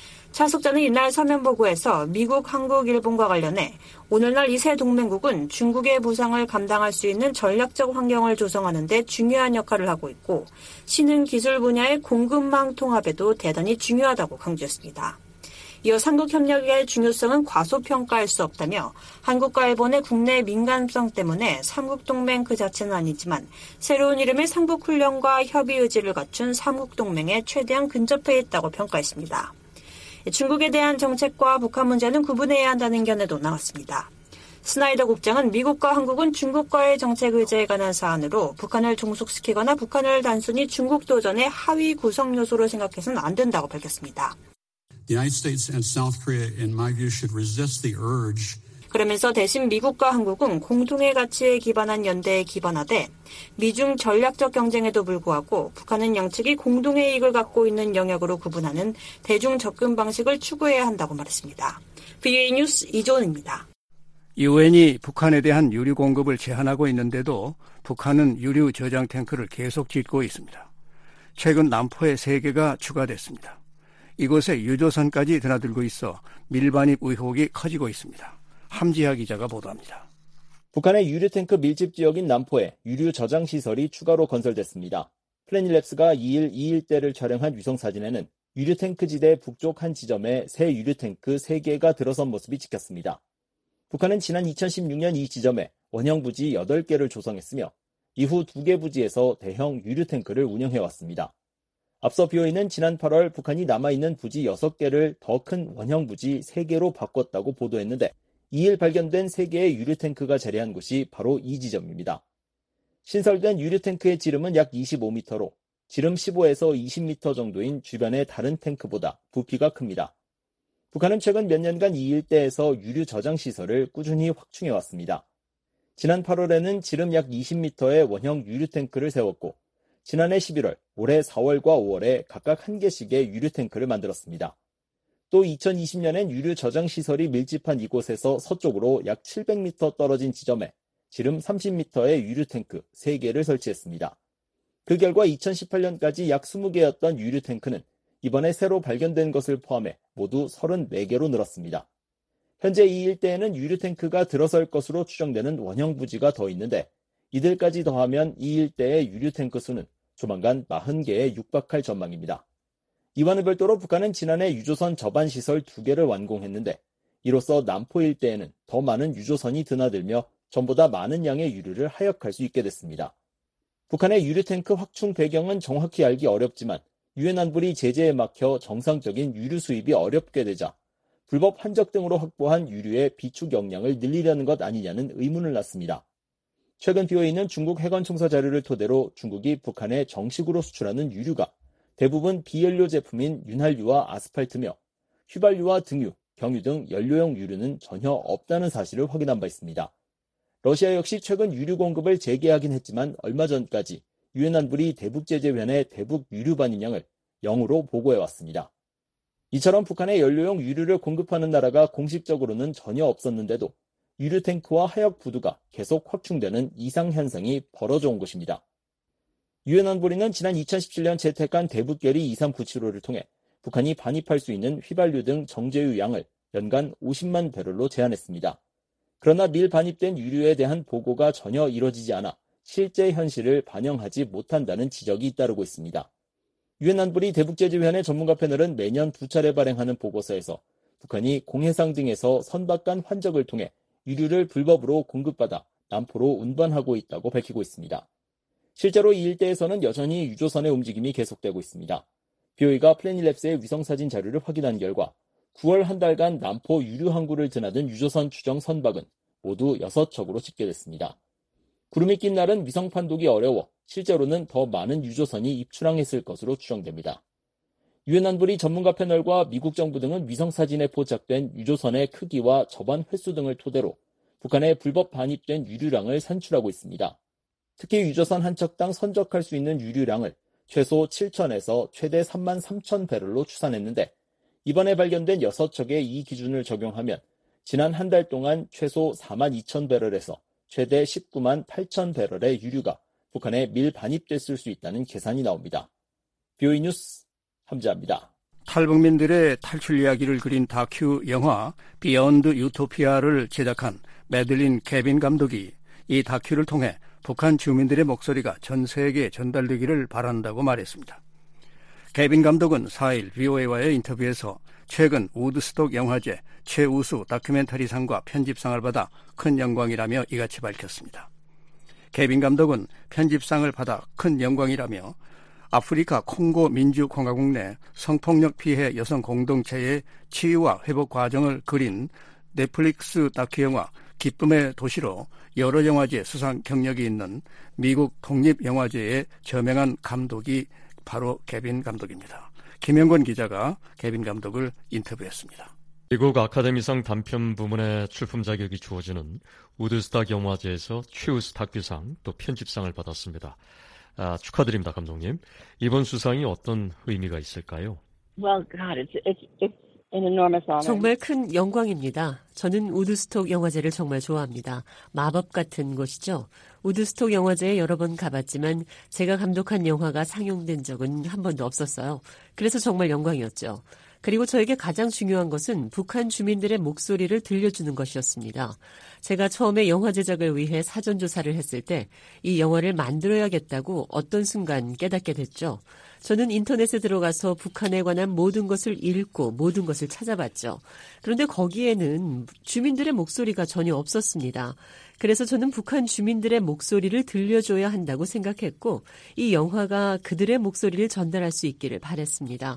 차석자는 이날 서면 보고에서 미국, 한국, 일본과 관련해 오늘날 이 세 동맹국은 중국의 부상을 감당할 수 있는 전략적 환경을 조성하는 데 중요한 역할을 하고 있고 신흥 기술 분야의 공급망 통합에도 대단히 중요하다고 강조했습니다. 이어 삼국 협력의 중요성은 과소평가할 수 없다며 한국과 일본의 국내 민감성 때문에 삼국동맹 그 자체는 아니지만 새로운 이름의 삼국훈련과 협의 의지를 갖춘 삼국동맹에 최대한 근접해 있다고 평가했습니다. 중국에 대한 정책과 북한 문제는 구분해야 한다는 견해도 나왔습니다. 스나이더 국장은 미국과 한국은 중국과의 정책 의제에 관한 사안으로 북한을 종속시키거나 북한을 단순히 중국 도전의 하위 구성 요소로 생각해서는 안 된다고 밝혔습니다. The United States and South Korea, in my view, should resist the urge. 그러면서 대신 미국과 한국은 공통의 가치에 기반한 연대에 기반하되 미중 전략적 경쟁에도 불구하고 북한은 양측이 공동의 이익을 갖고 있는 영역으로 구분하는 대중 접근 방식을 추구해야 한다고 말했습니다. VOA 뉴스 이조은입니다. 유엔이 북한에 대한 유류 공급을 제한하고 있는데도 북한은 유류 저장 탱크를 계속 짓고 있습니다. 최근 남포에 3개가 추가됐습니다. 이곳에 유조선까지 드나들고 있어 밀반입 의혹이 커지고 있습니다. 함지하 기자가 보도합니다. 북한의 유류탱크 밀집 지역인 남포에 유류 저장 시설이 추가로 건설됐습니다. 플래닛랩스가 2일 2일대를 촬영한 위성사진에는 유류탱크 지대 북쪽 한 지점에 새 유류탱크 3개가 들어선 모습이 찍혔습니다. 북한은 지난 2016년 이 지점에 원형 부지 8개를 조성했으며 이후 2개 부지에서 대형 유류탱크를 운영해왔습니다. 앞서 BOA는 지난 8월 북한이 남아있는 부지 6개를 더 큰 원형 부지 3개로 바꿨다고 보도했는데 2일 발견된 3개의 유류탱크가 자리한 곳이 바로 이 지점입니다. 신설된 유류탱크의 지름은 약 25m로 지름 15에서 20m 정도인 주변의 다른 탱크보다 부피가 큽니다. 북한은 최근 몇 년간 이 일대에서 유류 저장 시설을 꾸준히 확충해왔습니다. 지난 8월에는 지름 약 20m의 원형 유류탱크를 세웠고 지난해 11월, 올해 4월과 5월에 각각 1개씩의 유류탱크를 만들었습니다. 또 2020년엔 유류 저장 시설이 밀집한 이곳에서 서쪽으로 약 700m 떨어진 지점에 지름 30m의 유류탱크 3개를 설치했습니다. 그 결과 2018년까지 약 20개였던 유류탱크는 이번에 새로 발견된 것을 포함해 모두 34개로 늘었습니다. 현재 이 일대에는 유류탱크가 들어설 것으로 추정되는 원형 부지가 더 있는데 이들까지 더하면 이 일대의 유류탱크 수는 조만간 40개에 육박할 전망입니다. 이와는 별도로 북한은 지난해 유조선 저반 시설 2개를 완공했는데 이로써 남포 일대에는 더 많은 유조선이 드나들며 전보다 많은 양의 유류를 하역할 수 있게 됐습니다. 북한의 유류탱크 확충 배경은 정확히 알기 어렵지만 유엔 안보리 제재에 막혀 정상적인 유류 수입이 어렵게 되자 불법 환적 등으로 확보한 유류의 비축 역량을 늘리려는 것 아니냐는 의문을 낳습니다. 최근 BOA는 중국 해관청사 자료를 토대로 중국이 북한에 정식으로 수출하는 유류가 대부분 비연료 제품인 윤활유와 아스팔트며 휘발유와 등유, 경유 등 연료용 유류는 전혀 없다는 사실을 확인한 바 있습니다. 러시아 역시 최근 유류 공급을 재개하긴 했지만 얼마 전까지 유엔 안보리 대북제재위원회 대북 유류 반입량을 0으로 보고해왔습니다. 이처럼 북한에 연료용 유류를 공급하는 나라가 공식적으로는 전혀 없었는데도 유류탱크와 하역 부두가 계속 확충되는 이상현상이 벌어져 온 것입니다. 유엔 안보리는 지난 2017년 채택한 대북결의 2397호를 통해 북한이 반입할 수 있는 휘발유 등 정제유 양을 연간 50만 배럴로 제한했습니다. 그러나 밀 반입된 유류에 대한 보고가 전혀 이뤄지지 않아 실제 현실을 반영하지 못한다는 지적이 잇따르고 있습니다. 유엔 안보리 대북제재위원회 전문가 패널은 매년 2차례 발행하는 보고서에서 북한이 공해상 등에서 선박간 환적을 통해 유류를 불법으로 공급받아 남포로 운반하고 있다고 밝히고 있습니다. 실제로 이 일대에서는 여전히 유조선의 움직임이 계속되고 있습니다. BOA가 플래닛랩스의 위성사진 자료를 확인한 결과 9월 한 달간 남포 유류 항구를 드나든 유조선 추정 선박은 모두 6척으로 집계됐습니다. 구름이 낀 날은 위성 판독이 어려워 실제로는 더 많은 유조선이 입출항했을 것으로 추정됩니다. 유엔 안보리 전문가 패널과 미국 정부 등은 위성사진에 포착된 유조선의 크기와 접안 횟수 등을 토대로 북한에 불법 반입된 유류량을 산출하고 있습니다. 특히 유조선 한 척당 선적할 수 있는 유류량을 최소 7,000에서 최대 3만 3천 배럴로 추산했는데 이번에 발견된 6척의 이 기준을 적용하면 지난 한 달 동안 최소 4만 2천 배럴에서 최대 19만 8천 배럴의 유류가 북한에 밀 반입됐을 수 있다는 계산이 나옵니다. BOA 뉴스 함지아입니다. 탈북민들의 탈출 이야기를 그린 다큐 영화 비욘드 유토피아를 제작한 매들린 케빈 감독이 이 다큐를 통해 북한 주민들의 목소리가 전 세계에 전달되기를 바란다고 말했습니다. 케빈 감독은 4일 BOA와의 인터뷰에서 최근 우드스톡 영화제 최우수 다큐멘터리상과 편집상을 받아 큰 영광이라며 이같이 밝혔습니다. 케빈 감독은 편집상을 받아 큰 영광이라며 아프리카 콩고 민주공화국 내 성폭력 피해 여성 공동체의 치유와 회복 과정을 그린 넷플릭스 다큐 영화 기쁨의 도시로 여러 영화제 수상 경력이 있는 미국 독립영화제의 저명한 감독이 바로 케빈 감독입니다. 김영권 기자가 케빈 감독을 인터뷰했습니다. 미국 아카데미상 단편 부문의 출품 자격이 주어지는 우드스탁 영화제에서 최우수 다큐상 또 편집상을 받았습니다. 축하드립니다, 감독님. 이번 수상이 어떤 의미가 있을까요? Well, God, it's an enormous honor. 정말 큰 영광입니다. 저는 우드스톡 영화제를 정말 좋아합니다. 마법 같은 곳이죠. 우드스톡 영화제에 여러 번 가봤지만 제가 감독한 영화가 상영된 적은 한 번도 없었어요. 그래서 정말 영광이었죠. 그리고 저에게 가장 중요한 것은 북한 주민들의 목소리를 들려주는 것이었습니다. 제가 처음에 영화 제작을 위해 사전 조사를 했을 때 이 영화를 만들어야겠다고 어떤 순간 깨닫게 됐죠. 저는 인터넷에 들어가서 북한에 관한 모든 것을 읽고 모든 것을 찾아봤죠. 그런데 거기에는 주민들의 목소리가 전혀 없었습니다. 그래서 저는 북한 주민들의 목소리를 들려줘야 한다고 생각했고 이 영화가 그들의 목소리를 전달할 수 있기를 바랬습니다.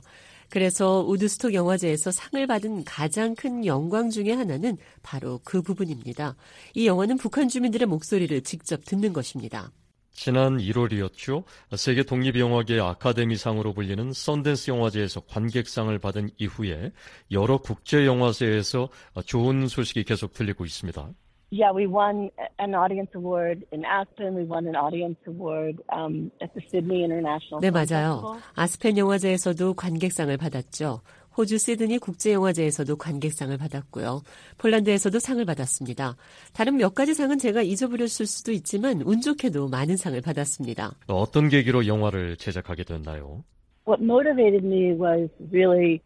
그래서 우드스톡 영화제에서 상을 받은 가장 큰 영광 중에 하나는 바로 그 부분입니다. 이 영화는 북한 주민들의 목소리를 직접 듣는 것입니다. 지난 1월이었죠. 세계 독립영화계 아카데미상으로 불리는 썬댄스 영화제에서 관객상을 받은 이후에 여러 국제영화제에서 좋은 소식이 계속 들리고 있습니다. Yeah, we won an audience award in Aspen. We won an audience award at the Sydney International. 네, 맞아요. 아스펜 영화제에서도 관객상을 받았죠. 호주 시드니 국제영화제에서도 관객상을 받았고요. 폴란드에서도 상을 받았습니다. 다른 몇 가지 상은 제가 잊어버렸을 수도 있지만 운 좋게도 많은 상을 받았습니다. 어떤 계기로 영화를 제작하게 됐나요? What motivated me was really,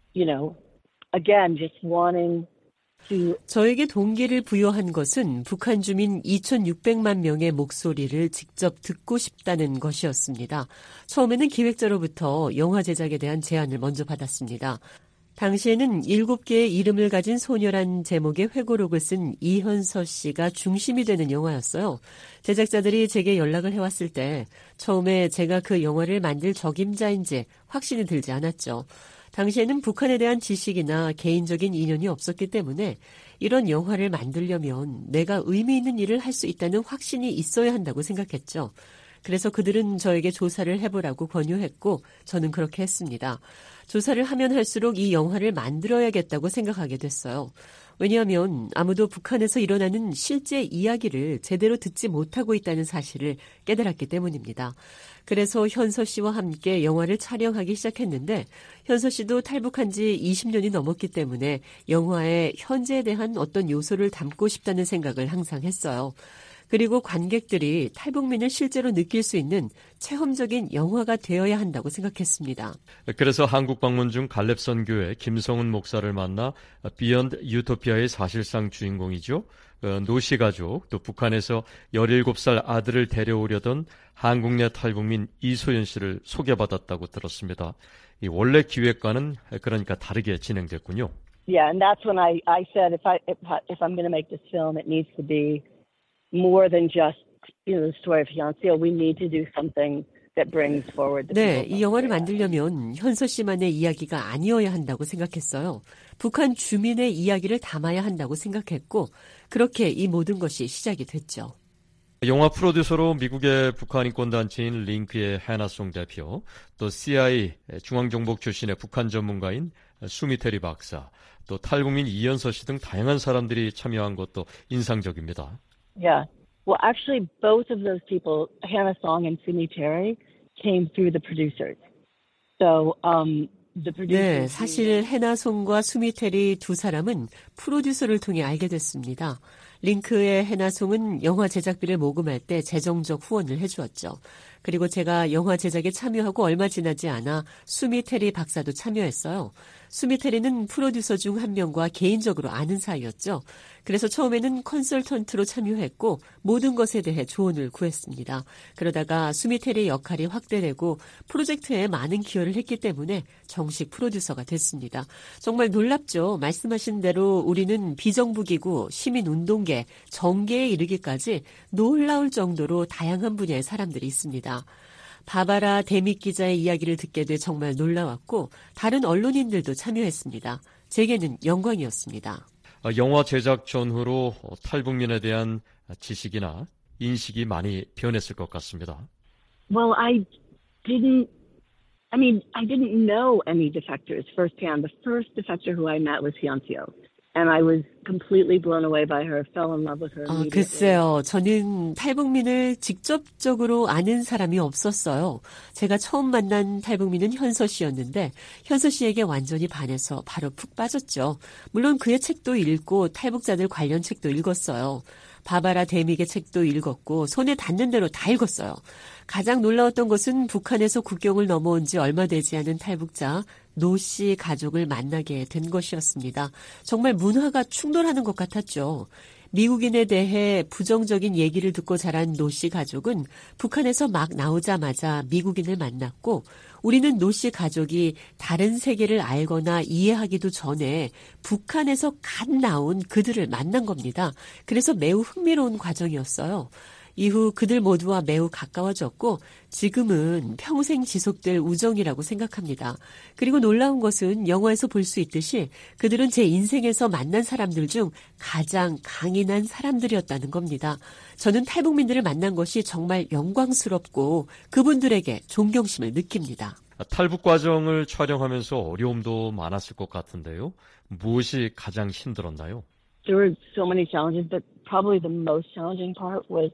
again, just wanting 저에게 동기를 부여한 것은 북한 주민 2,600만 명의 목소리를 직접 듣고 싶다는 것이었습니다. 처음에는 기획자로부터 영화 제작에 대한 제안을 먼저 받았습니다. 당시에는 7개의 이름을 가진 소녀란 제목의 회고록을 쓴 이현서 씨가 중심이 되는 영화였어요. 제작자들이 제게 연락을 해왔을 때 처음에 제가 그 영화를 만들 적임자인지 확신이 들지 않았죠. 당시에는 북한에 대한 지식이나 개인적인 인연이 없었기 때문에 이런 영화를 만들려면 내가 의미 있는 일을 할 수 있다는 확신이 있어야 한다고 생각했죠. 그래서 그들은 저에게 조사를 해보라고 권유했고 저는 그렇게 했습니다. 조사를 하면 할수록 이 영화를 만들어야겠다고 생각하게 됐어요. 왜냐하면 아무도 북한에서 일어나는 실제 이야기를 제대로 듣지 못하고 있다는 사실을 깨달았기 때문입니다. 그래서 현서 씨와 함께 영화를 촬영하기 시작했는데 현서 씨도 탈북한 지 20년이 넘었기 때문에 영화에 현재에 대한 어떤 요소를 담고 싶다는 생각을 항상 했어요. 그리고 관객들이 탈북민을 실제로 느낄 수 있는 체험적인 영화가 되어야 한다고 생각했습니다. 그래서 한국 방문 중 갈렙선교회 김성은 목사를 만나 비욘드 유토피아의 사실상 주인공이죠. 노씨 가족, 또 북한에서 17살 아들을 데려오려던 한국 내 탈북민 이소연 씨를 소개받았다고 들었습니다. 이 원래 기획과는 그러니까 다르게 진행됐군요. Yeah, and that's when I said if I'm going to make this film, it needs to be more than just the story of Hyunseol. We need to do something that brings forward the 네, 이 영화를 만들려면 현서 씨만의 이야기가 아니어야 한다고 생각했어요. 북한 주민의 이야기를 담아야 한다고 생각했고 그렇게 이 모든 것이 시작이 됐죠. 영화 프로듀서로 미국의 북한 인권단체인 링크의 해나송 대표, 또 CIA 중앙정보국 출신의 북한 전문가인 수미테리 박사, 또 탈북민 이현서 씨 등 다양한 사람들이 참여한 것도 인상적입니다. Yeah. Well, actually, both of those people, Hannah Song and Sumi Terry, came through the producers. So, the producers. 네, 사실 해나송과 수미테리 두 사람은 프로듀서를 통해 알게 됐습니다. 링크의 해나송은 영화 제작비를 모금할 때 재정적 후원을 해주었죠. 그리고 제가 영화 제작에 참여하고 얼마 지나지 않아 수미테리 박사도 참여했어요. 수미테리는 프로듀서 중 한 명과 개인적으로 아는 사이였죠. 그래서 처음에는 컨설턴트로 참여했고 모든 것에 대해 조언을 구했습니다. 그러다가 수미테리의 역할이 확대되고 프로젝트에 많은 기여를 했기 때문에 정식 프로듀서가 됐습니다. 정말 놀랍죠. 말씀하신 대로 우리는 비정부기구, 시민운동계, 정계에 이르기까지 놀라울 정도로 다양한 분야의 사람들이 있습니다. 바바라 데밋 기자의 이야기를 듣게 돼 정말 놀라웠고 다른 언론인들도 참여했습니다. 제게는 영광이었습니다. 영화 제작 전후로 탈북민에 대한 지식이나 인식이 많이 변했을 것 같습니다. Well, I didn't know any defectors firsthand. The first defector who I met was Hyunseol. And I was completely blown away by her, fell in love with her immediately. 글쎄요. 저는 탈북민을 직접적으로 아는 사람이 없었어요. 제가 처음 만난 탈북민은 현서 씨였는데 현서 씨에게 완전히 반해서 바로 푹 빠졌죠. 물론 그의 책도 읽고 탈북자들 관련 책도 읽었어요. 바바라 데믹의 책도 읽었고 손에 닿는 대로 다 읽었어요. 가장 놀라웠던 것은 북한에서 국경을 넘어온 지 얼마 되지 않은 탈북자 노 씨 가족을 만나게 된 것이었습니다. 정말 문화가 충돌하는 것 같았죠. 미국인에 대해 부정적인 얘기를 듣고 자란 노 씨 가족은 북한에서 막 나오자마자 미국인을 만났고 우리는 노 씨 가족이 다른 세계를 알거나 이해하기도 전에 북한에서 갓 나온 그들을 만난 겁니다. 그래서 매우 흥미로운 과정이었어요. 이후 그들 모두와 매우 가까워졌고 지금은 평생 지속될 우정이라고 생각합니다. 그리고 놀라운 것은 영화에서 볼 수 있듯이 그들은 제 인생에서 만난 사람들 중 가장 강인한 사람들이었다는 겁니다. 저는 탈북민들을 만난 것이 정말 영광스럽고 그분들에게 존경심을 느낍니다. 탈북 과정을 촬영하면서 어려움도 많았을 것 같은데요. 무엇이 가장 힘들었나요? There were so many challenges, but probably the most challenging part was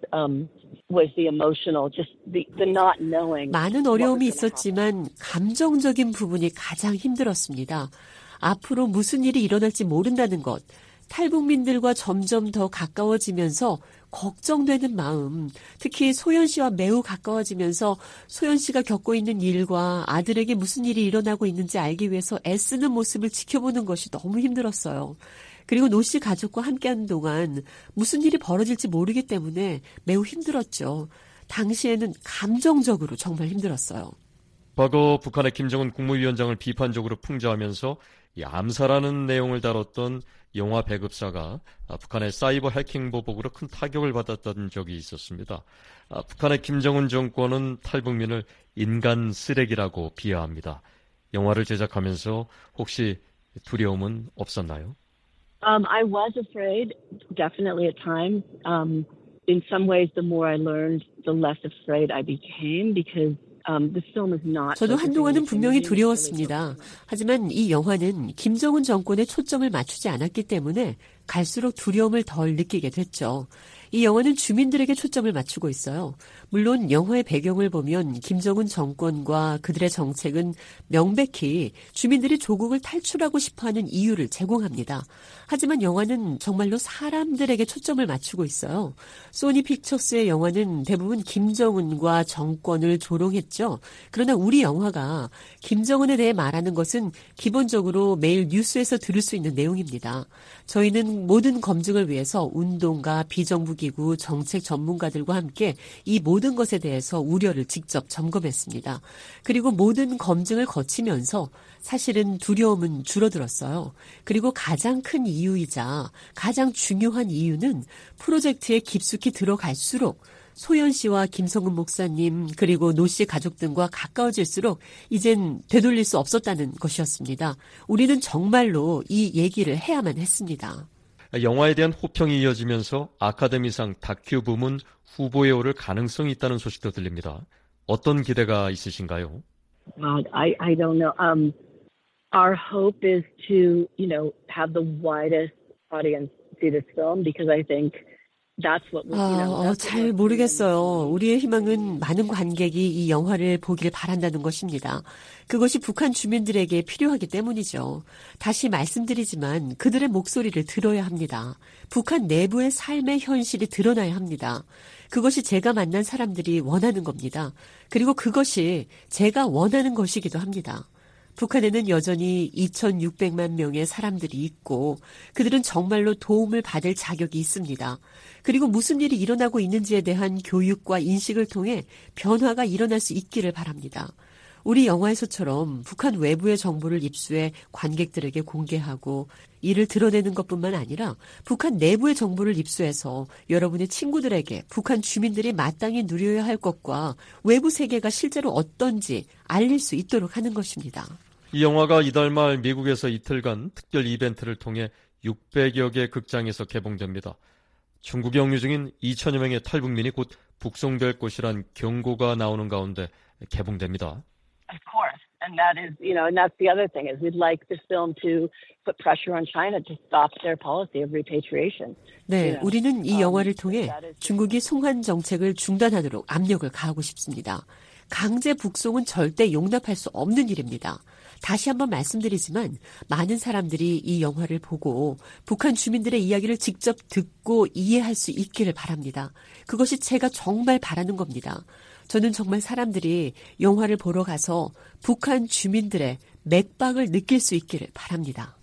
the emotional, just the not knowing. 많은 어려움이 있었지만 감정적인 부분이 가장 힘들었습니다. 앞으로 무슨 일이 일어날지 모른다는 것, 탈북민들과 점점 더 가까워지면서 걱정되는 마음, 특히 소연 씨와 매우 가까워지면서 소연 씨가 겪고 있는 일과 아들에게 무슨 일이 일어나고 있는지 알기 위해서 애쓰는 모습을 지켜보는 것이 너무 힘들었어요. 그리고 노 씨 가족과 함께하는 동안 무슨 일이 벌어질지 모르기 때문에 매우 힘들었죠. 당시에는 감정적으로 정말 힘들었어요. 과거 북한의 김정은 국무위원장을 비판적으로 풍자하면서 암살하는 내용을 다뤘던 영화 배급사가 북한의 사이버 해킹 보복으로 큰 타격을 받았던 적이 있었습니다. 북한의 김정은 정권은 탈북민을 인간 쓰레기라고 비하합니다. 영화를 제작하면서 혹시 두려움은 없었나요? I was afraid, definitely at times. In some ways, the more I learned, the less afraid I became because the film is not. 저도 한동안은 분명히 두려웠습니다. 하지만 이 영화는 김정은 정권에 초점을 맞추지 않았기 때문에 갈수록 두려움을 덜 느끼게 됐죠. 이 영화는 주민들에게 초점을 맞추고 있어요. 물론 영화의 배경을 보면 김정은 정권과 그들의 정책은 명백히 주민들이 조국을 탈출하고 싶어하는 이유를 제공합니다. 하지만 영화는 정말로 사람들에게 초점을 맞추고 있어요. 소니 픽처스의 영화는 대부분 김정은과 정권을 조롱했죠. 그러나 우리 영화가 김정은에 대해 말하는 것은 기본적으로 매일 뉴스에서 들을 수 있는 내용입니다. 저희는 모든 검증을 위해서 운동가, 비정부기구, 정책 전문가들과 함께 이 모든 것에 대해서 우려를 직접 점검했습니다. 그리고 모든 검증을 거치면서 사실은 두려움은 줄어들었어요. 그리고 가장 큰 이유이자 가장 중요한 이유는 프로젝트에 깊숙이 들어갈수록 소연 씨와 김성근 목사님 그리고 노 씨 가족 등과 가까워질수록 이젠 되돌릴 수 없었다는 것이었습니다. 우리는 정말로 이 얘기를 해야만 했습니다. 영화에 대한 호평이 이어지면서 아카데미상 다큐 부문 후보에 오를 가능성이 있다는 소식도 들립니다. 어떤 기대가 있으신가요? I don't know. Our hope is to, have the widest audience see this film because I think that's what we, 잘 모르겠어요. 우리의 희망은 많은 관객이 이 영화를 보기를 바란다는 것입니다. 그것이 북한 주민들에게 필요하기 때문이죠. 다시 말씀드리지만 그들의 목소리를 들어야 합니다. 북한 내부의 삶의 현실이 드러나야 합니다. 그것이 제가 만난 사람들이 원하는 겁니다. 그리고 그것이 제가 원하는 것이기도 합니다. 북한에는 여전히 2,600만 명의 사람들이 있고 그들은 정말로 도움을 받을 자격이 있습니다. 그리고 무슨 일이 일어나고 있는지에 대한 교육과 인식을 통해 변화가 일어날 수 있기를 바랍니다. 우리 영화에서처럼 북한 외부의 정보를 입수해 관객들에게 공개하고 이를 드러내는 것뿐만 아니라 북한 내부의 정보를 입수해서 여러분의 친구들에게 북한 주민들이 마땅히 누려야 할 것과 외부 세계가 실제로 어떤지 알릴 수 있도록 하는 것입니다. 이 영화가 이달 말 미국에서 이틀간 특별 이벤트를 통해 600여 개 극장에서 개봉됩니다. 중국에 억류 중인 2천여 명의 탈북민이 곧 북송될 것이란 경고가 나오는 가운데 개봉됩니다. Of course. And that is, and that's the other thing is we'd like this film to put pressure on China to stop their policy of repatriation. 네, 우리는 이 영화를 통해 중국이 송환 정책을 중단하도록 압력을 가하고 싶습니다. 강제 북송은 절대 용납할 수 없는 일입니다. 다시 한번 말씀드리지만 많은 사람들이 이 영화를 보고 북한 주민들의 이야기를 직접 듣고 이해할 수 있기를 바랍니다. 그것이 제가 정말 바라는 겁니다. 저는 정말 사람들이 영화를 보러 가서 북한 주민들의 맥박을 느낄 수 있기를 바랍니다.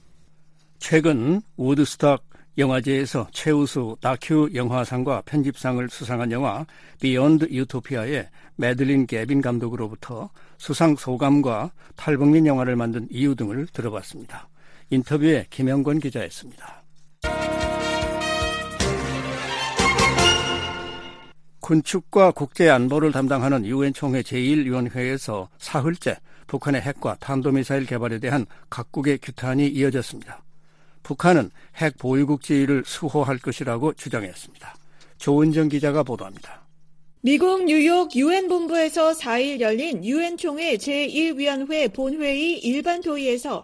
최근 우드스탁 영화제에서 최우수 다큐 영화상과 편집상을 수상한 영화 비욘드 유토피아의 매들린 게빈 감독으로부터 수상 소감과 탈북민 영화를 만든 이유 등을 들어봤습니다. 인터뷰에 김영권 기자였습니다. 군축과 국제안보를 담당하는 유엔 총회 제1위원회에서 사흘째 북한의 핵과 탄도미사일 개발에 대한 각국의 규탄이 이어졌습니다. 북한은 핵 보유국 지위를 수호할 것이라고 주장했습니다. 조은정 기자가 보도합니다. 미국 뉴욕 유엔 본부에서 4일 열린 유엔 총회 제1위원회 본회의 일반 도의에서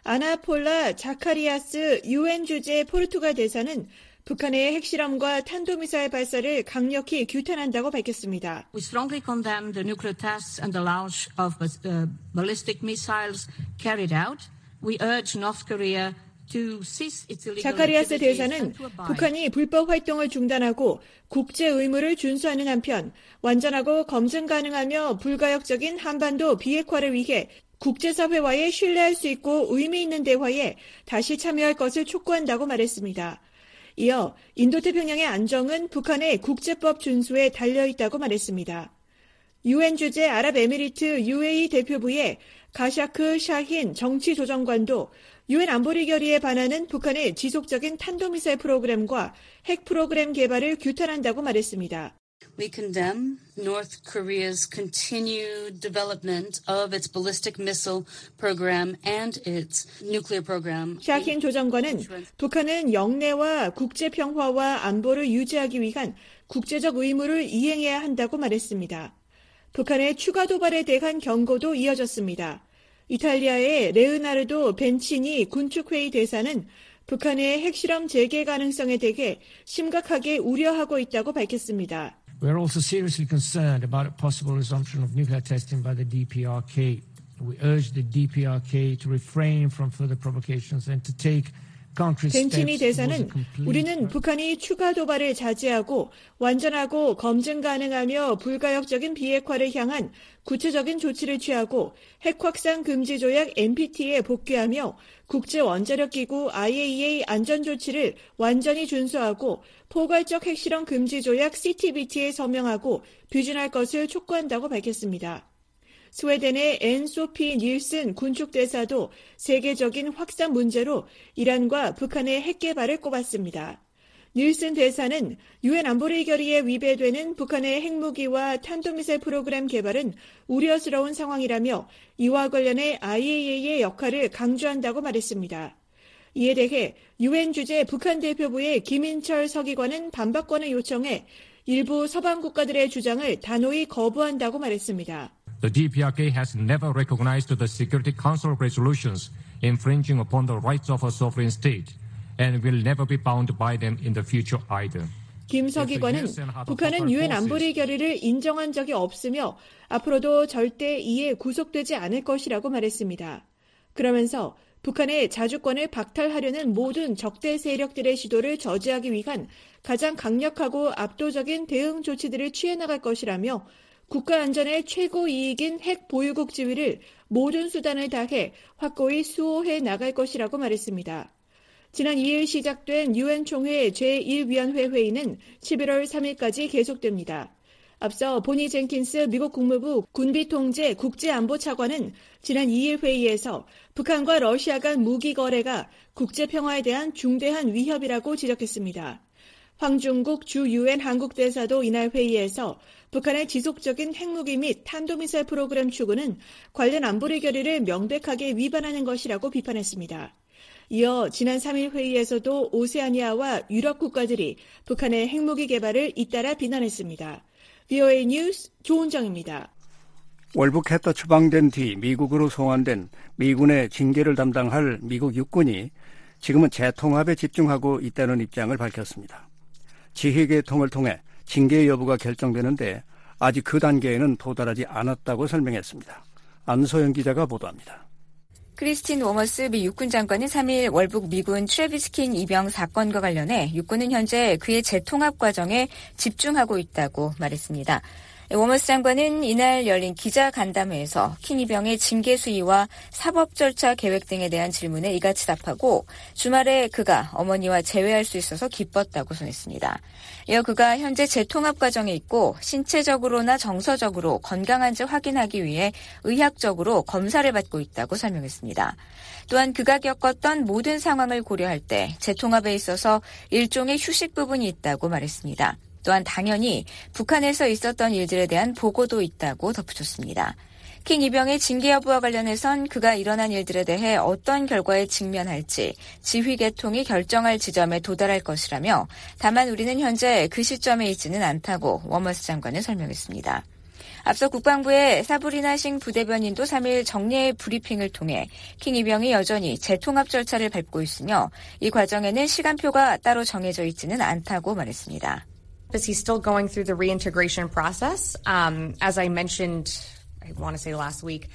아나폴라 자카리아스 유엔 주재 포르투갈 대사는 북한의 핵실험과 탄도미사일 발사를 강력히 규탄한다고 밝혔습니다. We strongly condemn the nuclear tests and the launch of ballistic missiles carried out. We urge North Korea to cease its illegal 자카리아스 activities 대사는 and to abide. 북한이 불법 활동을 중단하고 국제 의무를 준수하는 한편 완전하고 검증 가능하며 불가역적인 한반도 비핵화를 위해 국제사회와의 신뢰할 수 있고 의미 있는 대화에 다시 참여할 것을 촉구한다고 말했습니다. 이어 인도태평양의 안정은 북한의 국제법 준수에 달려있다고 말했습니다. 유엔 주재 아랍에미리트 UAE 대표부의 가샤크 샤힌 정치조정관도 유엔 안보리 결의에 반하는 북한의 지속적인 탄도미사일 프로그램과 핵 프로그램 개발을 규탄한다고 말했습니다. We condemn North Korea's continued development of its ballistic missile program and its nuclear program. 샤힌 조정관은 북한은 영내와 국제 평화와 안보를 유지하기 위한 국제적 의무를 이행해야 한다고 말했습니다. 북한의 추가 도발에 대한 경고도 이어졌습니다. 이탈리아의 레오나르도 벤치니 군축회의 대사는 북한의 핵실험 재개 가능성에 대해 심각하게 우려하고 있다고 밝혔습니다. We are also seriously concerned about a possible resumption of nuclear testing by the DPRK. We urge the DPRK to refrain from further provocations and to take 벤치니 대사는 우리는 북한이 추가 도발을 자제하고 완전하고 검증 가능하며 불가역적인 비핵화를 향한 구체적인 조치를 취하고 핵 확산 금지 조약 NPT에 복귀하며 국제 원자력 기구 IAEA 안전 조치를 완전히 준수하고 포괄적 핵실험 금지 조약 CTBT에 서명하고 비준할 것을 촉구한다고 밝혔습니다. 스웨덴의 앤 소피 닐슨 군축대사도 세계적인 확산 문제로 이란과 북한의 핵 개발을 꼽았습니다. 닐슨 대사는 유엔 안보리 결의에 위배되는 북한의 핵무기와 탄도미사일 프로그램 개발은 우려스러운 상황이라며 이와 관련해 IAEA의 역할을 강조한다고 말했습니다. 이에 대해 유엔 주재 북한 대표부의 김인철 서기관은 반박권을 요청해 일부 서방 국가들의 주장을 단호히 거부한다고 말했습니다. The DPRK has never recognized the Security Council resolutions infringing upon the rights of a sovereign state and will never be bound by them in the future either. 김 서기관은 북한은 유엔 안보리 결의를 인정한 적이 없으며 앞으로도 절대 이에 구속되지 않을 것이라고 말했습니다. 그러면서 북한의 자주권을 박탈하려는 모든 적대 세력들의 시도를 저지하기 위한 가장 강력하고 압도적인 대응 조치들을 취해 나갈 것이라며 국가 안전의 최고 이익인 핵 보유국 지위를 모든 수단을 다해 확고히 수호해 나갈 것이라고 말했습니다. 지난 2일 시작된 유엔 총회 제1위원회 회의는 11월 3일까지 계속됩니다. 앞서 보니 젠킨스 미국 국무부 군비통제 국제안보차관은 지난 2일 회의에서 북한과 러시아 간 무기 거래가 국제 평화에 대한 중대한 위협이라고 지적했습니다. 황중국 주 유엔 한국대사도 이날 회의에서 북한의 지속적인 핵무기 및 탄도미사일 프로그램 추구는 관련 안보리 결의를 명백하게 위반하는 것이라고 비판했습니다. 이어 지난 3일 회의에서도 오세아니아와 유럽 국가들이 북한의 핵무기 개발을 잇따라 비난했습니다. VOA 뉴스 조은정입니다. 월북했다 추방된 뒤 미국으로 송환된 미군의 징계를 담당할 미국 육군이 지금은 재통합에 집중하고 있다는 입장을 밝혔습니다. 지휘계통을 통해 징계 여부가 결정되는데 아직 그 단계에는 도달하지 않았다고 설명했습니다. 안소영 기자가 보도합니다. 크리스틴 워머스 미 육군 장관은 3일 월북 미군 트래비스 킨 이병 사건과 관련해 육군은 현재 그의 재통합 과정에 집중하고 있다고 말했습니다. 워머스 장관은 이날 열린 기자 간담회에서 킨 이병의 징계 수위와 사법 절차 계획 등에 대한 질문에 이같이 답하고 주말에 그가 어머니와 재회할 수 있어서 기뻤다고 전했습니다. 이어 그가 현재 재통합 과정에 있고 신체적으로나 정서적으로 건강한지 확인하기 위해 의학적으로 검사를 받고 있다고 설명했습니다. 또한 그가 겪었던 모든 상황을 고려할 때 재통합에 있어서 일종의 휴식 부분이 있다고 말했습니다. 또한 당연히 북한에서 있었던 일들에 대한 보고도 있다고 덧붙였습니다. 킹 이병의 징계 여부와 관련해선 그가 일어난 일들에 대해 어떤 결과에 직면할지 지휘 계통이 결정할 지점에 도달할 것이라며 다만 우리는 현재 그 시점에 있지는 않다고 워머스 장관은 설명했습니다. 앞서 국방부의 사브리나 싱 부대변인도 3일 정례 브리핑을 통해 킹 이병이 여전히 재통합 절차를 밟고 있으며 이 과정에는 시간표가 따로 정해져 있지는 않다고 말했습니다. He's still going through the reintegration process. As I mentioned, I want to say last week,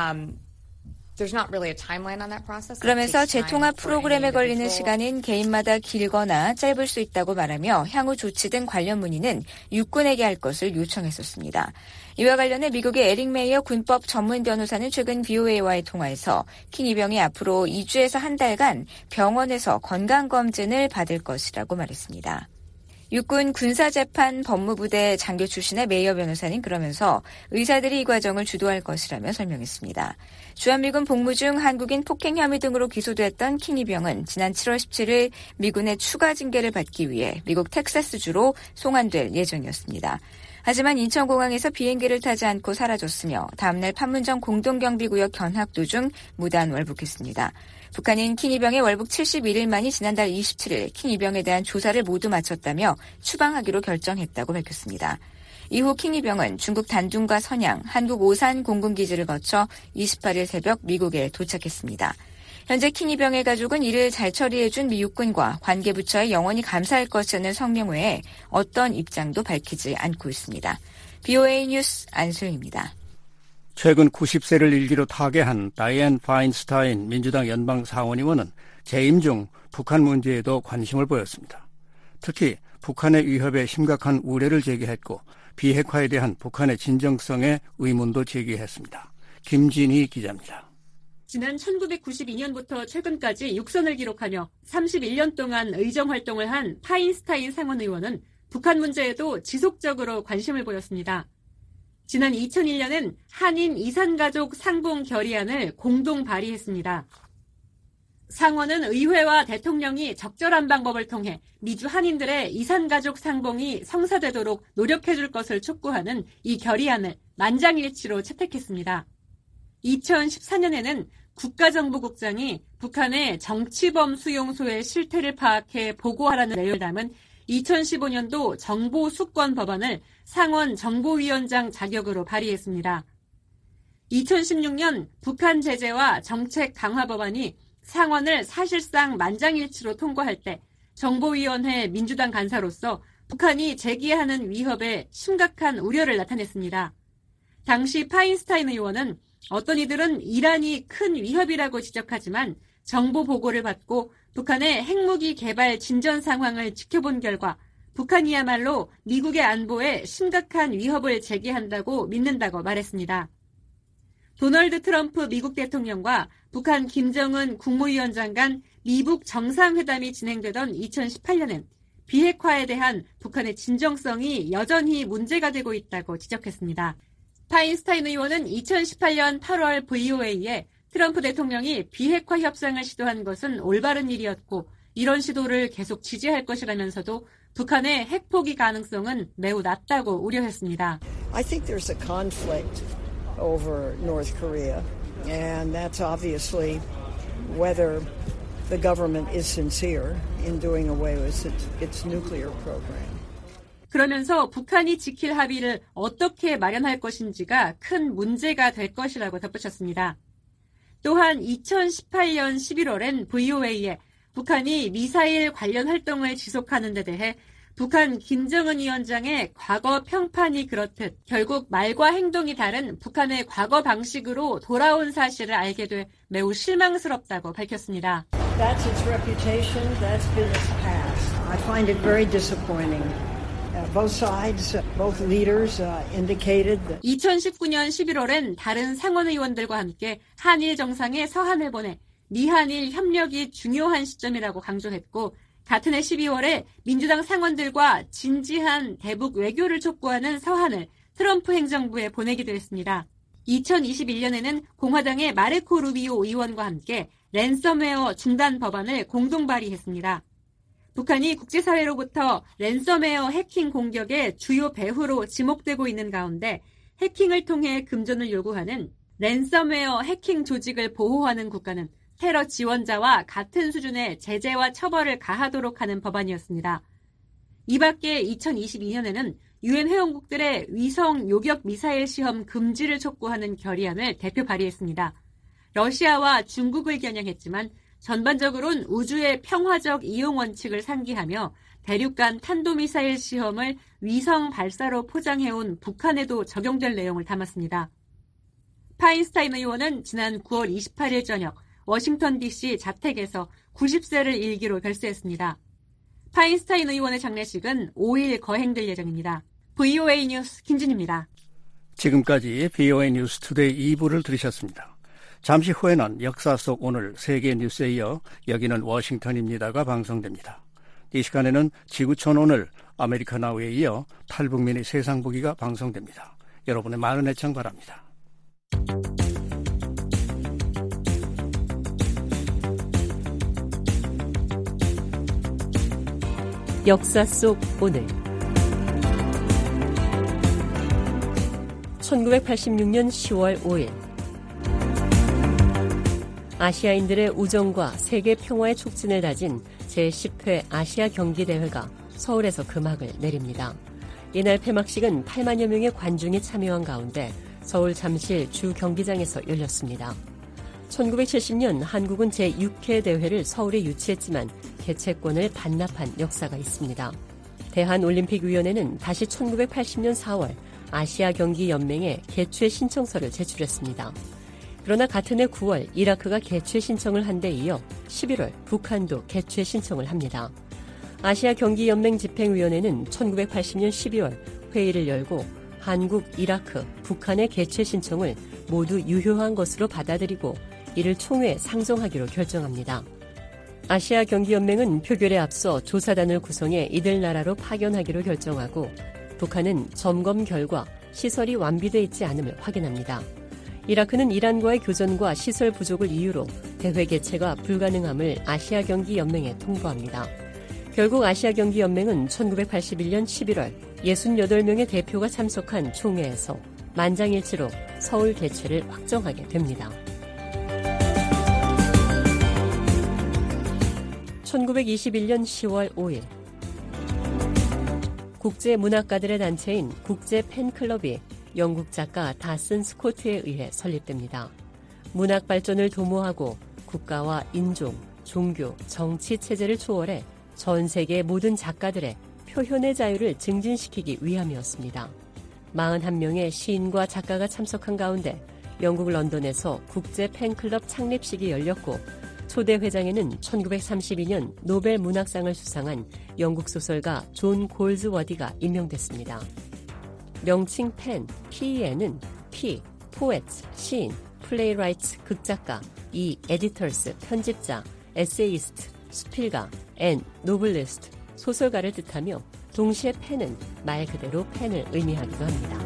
there's not really a timeline on that process. 그러면서 재통합 프로그램에 걸리는 시간은 개인마다 길거나 짧을 수 있다고 말하며 향후 조치 등 관련 문의는 육군에게 할 것을 요청했었습니다. 이와 관련해 미국의 에릭 메이어 군법 전문 변호사는 최근 VOA와의 통화에서 킹 이병이 앞으로 2주에서 한 달간 병원에서 건강검진을 받을 것이라고 말했습니다. 육군 군사재판 법무부대 장교 출신의 메이어 변호사는 그러면서 의사들이 이 과정을 주도할 것이라며 설명했습니다. 주한미군 복무 중 한국인 폭행 혐의 등으로 기소됐던 킹 이병은 지난 7월 17일 미군의 추가 징계를 받기 위해 미국 텍사스주로 송환될 예정이었습니다. 하지만 인천공항에서 비행기를 타지 않고 사라졌으며 다음날 판문점 공동경비구역 견학 도중 무단 월북했습니다. 북한은 킹 이병의 월북 71일 만이 지난달 27일 킹 이병에 대한 조사를 모두 마쳤다며 추방하기로 결정했다고 밝혔습니다. 이후 킹 이병은 중국 단둥과 선양, 한국 오산 공군기지를 거쳐 28일 새벽 미국에 도착했습니다. 현재 킹 이병의 가족은 이를 잘 처리해준 미 육군과 관계부처에 영원히 감사할 것이라는 성명 외에 어떤 입장도 밝히지 않고 있습니다. BOA 뉴스 안소영입니다. 최근 90세를 일기로 타계한 다이앤 파인스타인 민주당 연방 상원의원은 재임 중 북한 문제에도 관심을 보였습니다. 특히 북한의 위협에 심각한 우려를 제기했고 비핵화에 대한 북한의 진정성에 의문도 제기했습니다. 김진희 기자입니다. 지난 1992년부터 최근까지 6선을 기록하며 31년 동안 의정활동을 한 파인스타인 상원의원은 북한 문제에도 지속적으로 관심을 보였습니다. 지난 2001년엔 한인 이산가족 상봉 결의안을 공동 발의했습니다. 상원은 의회와 대통령이 적절한 방법을 통해 미주 한인들의 이산가족 상봉이 성사되도록 노력해줄 것을 촉구하는 이 결의안을 만장일치로 채택했습니다. 2014년에는 국가정보국장이 북한의 정치범 수용소의 실태를 파악해 보고하라는 내용을 담은 2015년도 정보수권 법안을 상원 정보위원장 자격으로 발의했습니다. 2016년 북한 제재와 정책 강화 법안이 상원을 사실상 만장일치로 통과할 때 정보위원회 민주당 간사로서 북한이 제기하는 위협에 심각한 우려를 나타냈습니다. 당시 파인스타인 의원은 어떤 이들은 이란이 큰 위협이라고 지적하지만 정보 보고를 받고 북한의 핵무기 개발 진전 상황을 지켜본 결과 북한이야말로 미국의 안보에 심각한 위협을 제기한다고 믿는다고 말했습니다. 도널드 트럼프 미국 대통령과 북한 김정은 국무위원장 간 미북 정상회담이 진행되던 2018년엔 비핵화에 대한 북한의 진정성이 여전히 문제가 되고 있다고 지적했습니다. 파인스타인 의원은 2018년 8월 VOA에 트럼프 대통령이 비핵화 협상을 시도한 것은 올바른 일이었고 이런 시도를 계속 지지할 것이라면서도 북한의 핵포기 가능성은 매우 낮다고 우려했습니다. I think there's a conflict over North Korea, and that's obviously whether the government is sincere in doing away with its nuclear program. 그러면서 북한이 지킬 합의를 어떻게 마련할 것인지가 큰 문제가 될 것이라고 덧붙였습니다. 또한 2018년 11월엔 VOA에 북한이 미사일 관련 활동을 지속하는 데 대해 북한 김정은 위원장의 과거 평판이 그렇듯 결국 말과 행동이 다른 북한의 과거 방식으로 돌아온 사실을 알게 돼 매우 실망스럽다고 밝혔습니다. That's its reputation. That's been its past. I find it very disappointing. Both sides, both leaders indicated that 2019년 11월엔 다른 상원 의원들과 함께 한일 정상의 서한을 보내 미한일 협력이 중요한 시점이라고 강조했고 같은 해 12월에 민주당 상원들과 진지한 대북 외교를 촉구하는 서한을 트럼프 행정부에 보내기도 했습니다. 2021년에는 공화당의 마르코 루비오 의원과 함께 랜섬웨어 중단 법안을 공동 발의했습니다. 북한이 국제사회로부터 랜섬웨어 해킹 공격의 주요 배후로 지목되고 있는 가운데 해킹을 통해 금전을 요구하는 랜섬웨어 해킹 조직을 보호하는 국가는 테러 지원자와 같은 수준의 제재와 처벌을 가하도록 하는 법안이었습니다. 이 밖에 2022년에는 유엔 회원국들의 위성 요격 미사일 시험 금지를 촉구하는 결의안을 대표 발의했습니다. 러시아와 중국을 겨냥했지만 전반적으로는 우주의 평화적 이용 원칙을 상기하며 대륙간 탄도미사일 시험을 위성 발사로 포장해온 북한에도 적용될 내용을 담았습니다. 파인스타인 의원은 지난 9월 28일 저녁 워싱턴 DC 자택에서 90세를 일기로 별세했습니다. 파인스타인 의원의 장례식은 5일 거행될 예정입니다. VOA 뉴스 김진입니다. 지금까지 VOA 뉴스 투데이 2부를 들으셨습니다. 잠시 후에는 역사 속 오늘 세계 뉴스에 이어 여기는 워싱턴입니다가 방송됩니다. 이 시간에는 지구촌 오늘 아메리카 나우에 이어 탈북민의 세상 보기가 방송됩니다. 여러분의 많은 애청 바랍니다. 역사 속 오늘 1986년 10월 5일 아시아인들의 우정과 세계 평화의 촉진을 다진 제10회 아시아 경기대회가 서울에서 금학을 내립니다. 이날 폐막식은 8만여 명의 관중이 참여한 가운데 서울 잠실 주 경기장에서 열렸습니다. 1970년 한국은 제6회 대회를 서울에 유치했지만 개최권을 반납한 역사가 있습니다. 대한올림픽위원회는 다시 1980년 4월 아시아 경기 연맹에 개최 신청서를 제출했습니다. 그러나 같은 해 9월 이라크가 개최 신청을 한 데 이어 11월 북한도 개최 신청을 합니다. 아시아 경기 연맹 집행위원회는 1980년 12월 회의를 열고 한국, 이라크, 북한의 개최 신청을 모두 유효한 것으로 받아들이고 이를 총회에 상정하기로 결정합니다. 아시아 경기 연맹은 표결에 앞서 조사단을 구성해 이들 나라로 파견하기로 결정하고 북한은 점검 결과 시설이 완비돼 있지 않음을 확인합니다. 이라크는 이란과의 교전과 시설 부족을 이유로 대회 개최가 불가능함을 아시아 경기 연맹에 통보합니다. 결국 아시아 경기 연맹은 1981년 11월 68명의 대표가 참석한 총회에서 만장일치로 서울 개최를 확정하게 됩니다. 1921년 10월 5일 국제문학가들의 단체인 국제팬클럽이 영국 작가 다슨 스코트에 의해 설립됩니다. 문학 발전을 도모하고 국가와 인종, 종교, 정치 체제를 초월해 전 세계 모든 작가들의 표현의 자유를 증진시키기 위함이었습니다. 41명의 시인과 작가가 참석한 가운데 영국 런던에서 국제 팬클럽 창립식이 열렸고 초대 회장에는 1932년 노벨 문학상을 수상한 영국 소설가 존 골즈워디가 임명됐습니다. 명칭 팬, PEN은 P, 포에트, 시인, 플레이라이트, 극작가, E, 에디터스, 편집자, 에세이스트, 수필가, N, 노블리스트, 소설가를 뜻하며 동시에 팬은 말 그대로 팬을 의미하기도 합니다.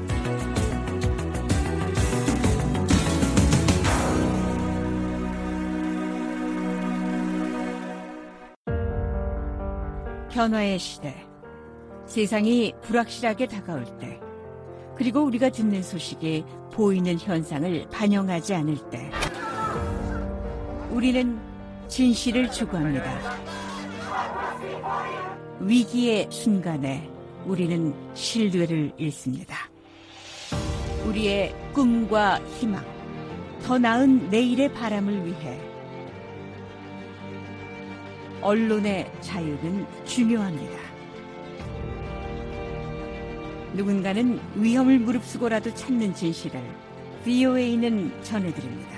변화의 시대, 세상이 불확실하게 다가올 때, 그리고 우리가 듣는 소식이 보이는 현상을 반영하지 않을 때, 우리는 진실을 추구합니다. 위기의 순간에 우리는 신뢰를 잃습니다. 우리의 꿈과 희망, 더 나은 내일의 바람을 위해 언론의 자유는 중요합니다. 누군가는 위험을 무릅쓰고라도 찾는 진실을 VOA는 전해드립니다.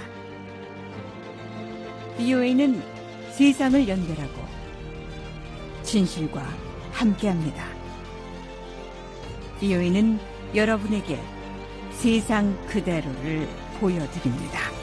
VOA는 세상을 연결하고 진실과 함께합니다. VOA는 여러분에게 세상 그대로를 보여드립니다.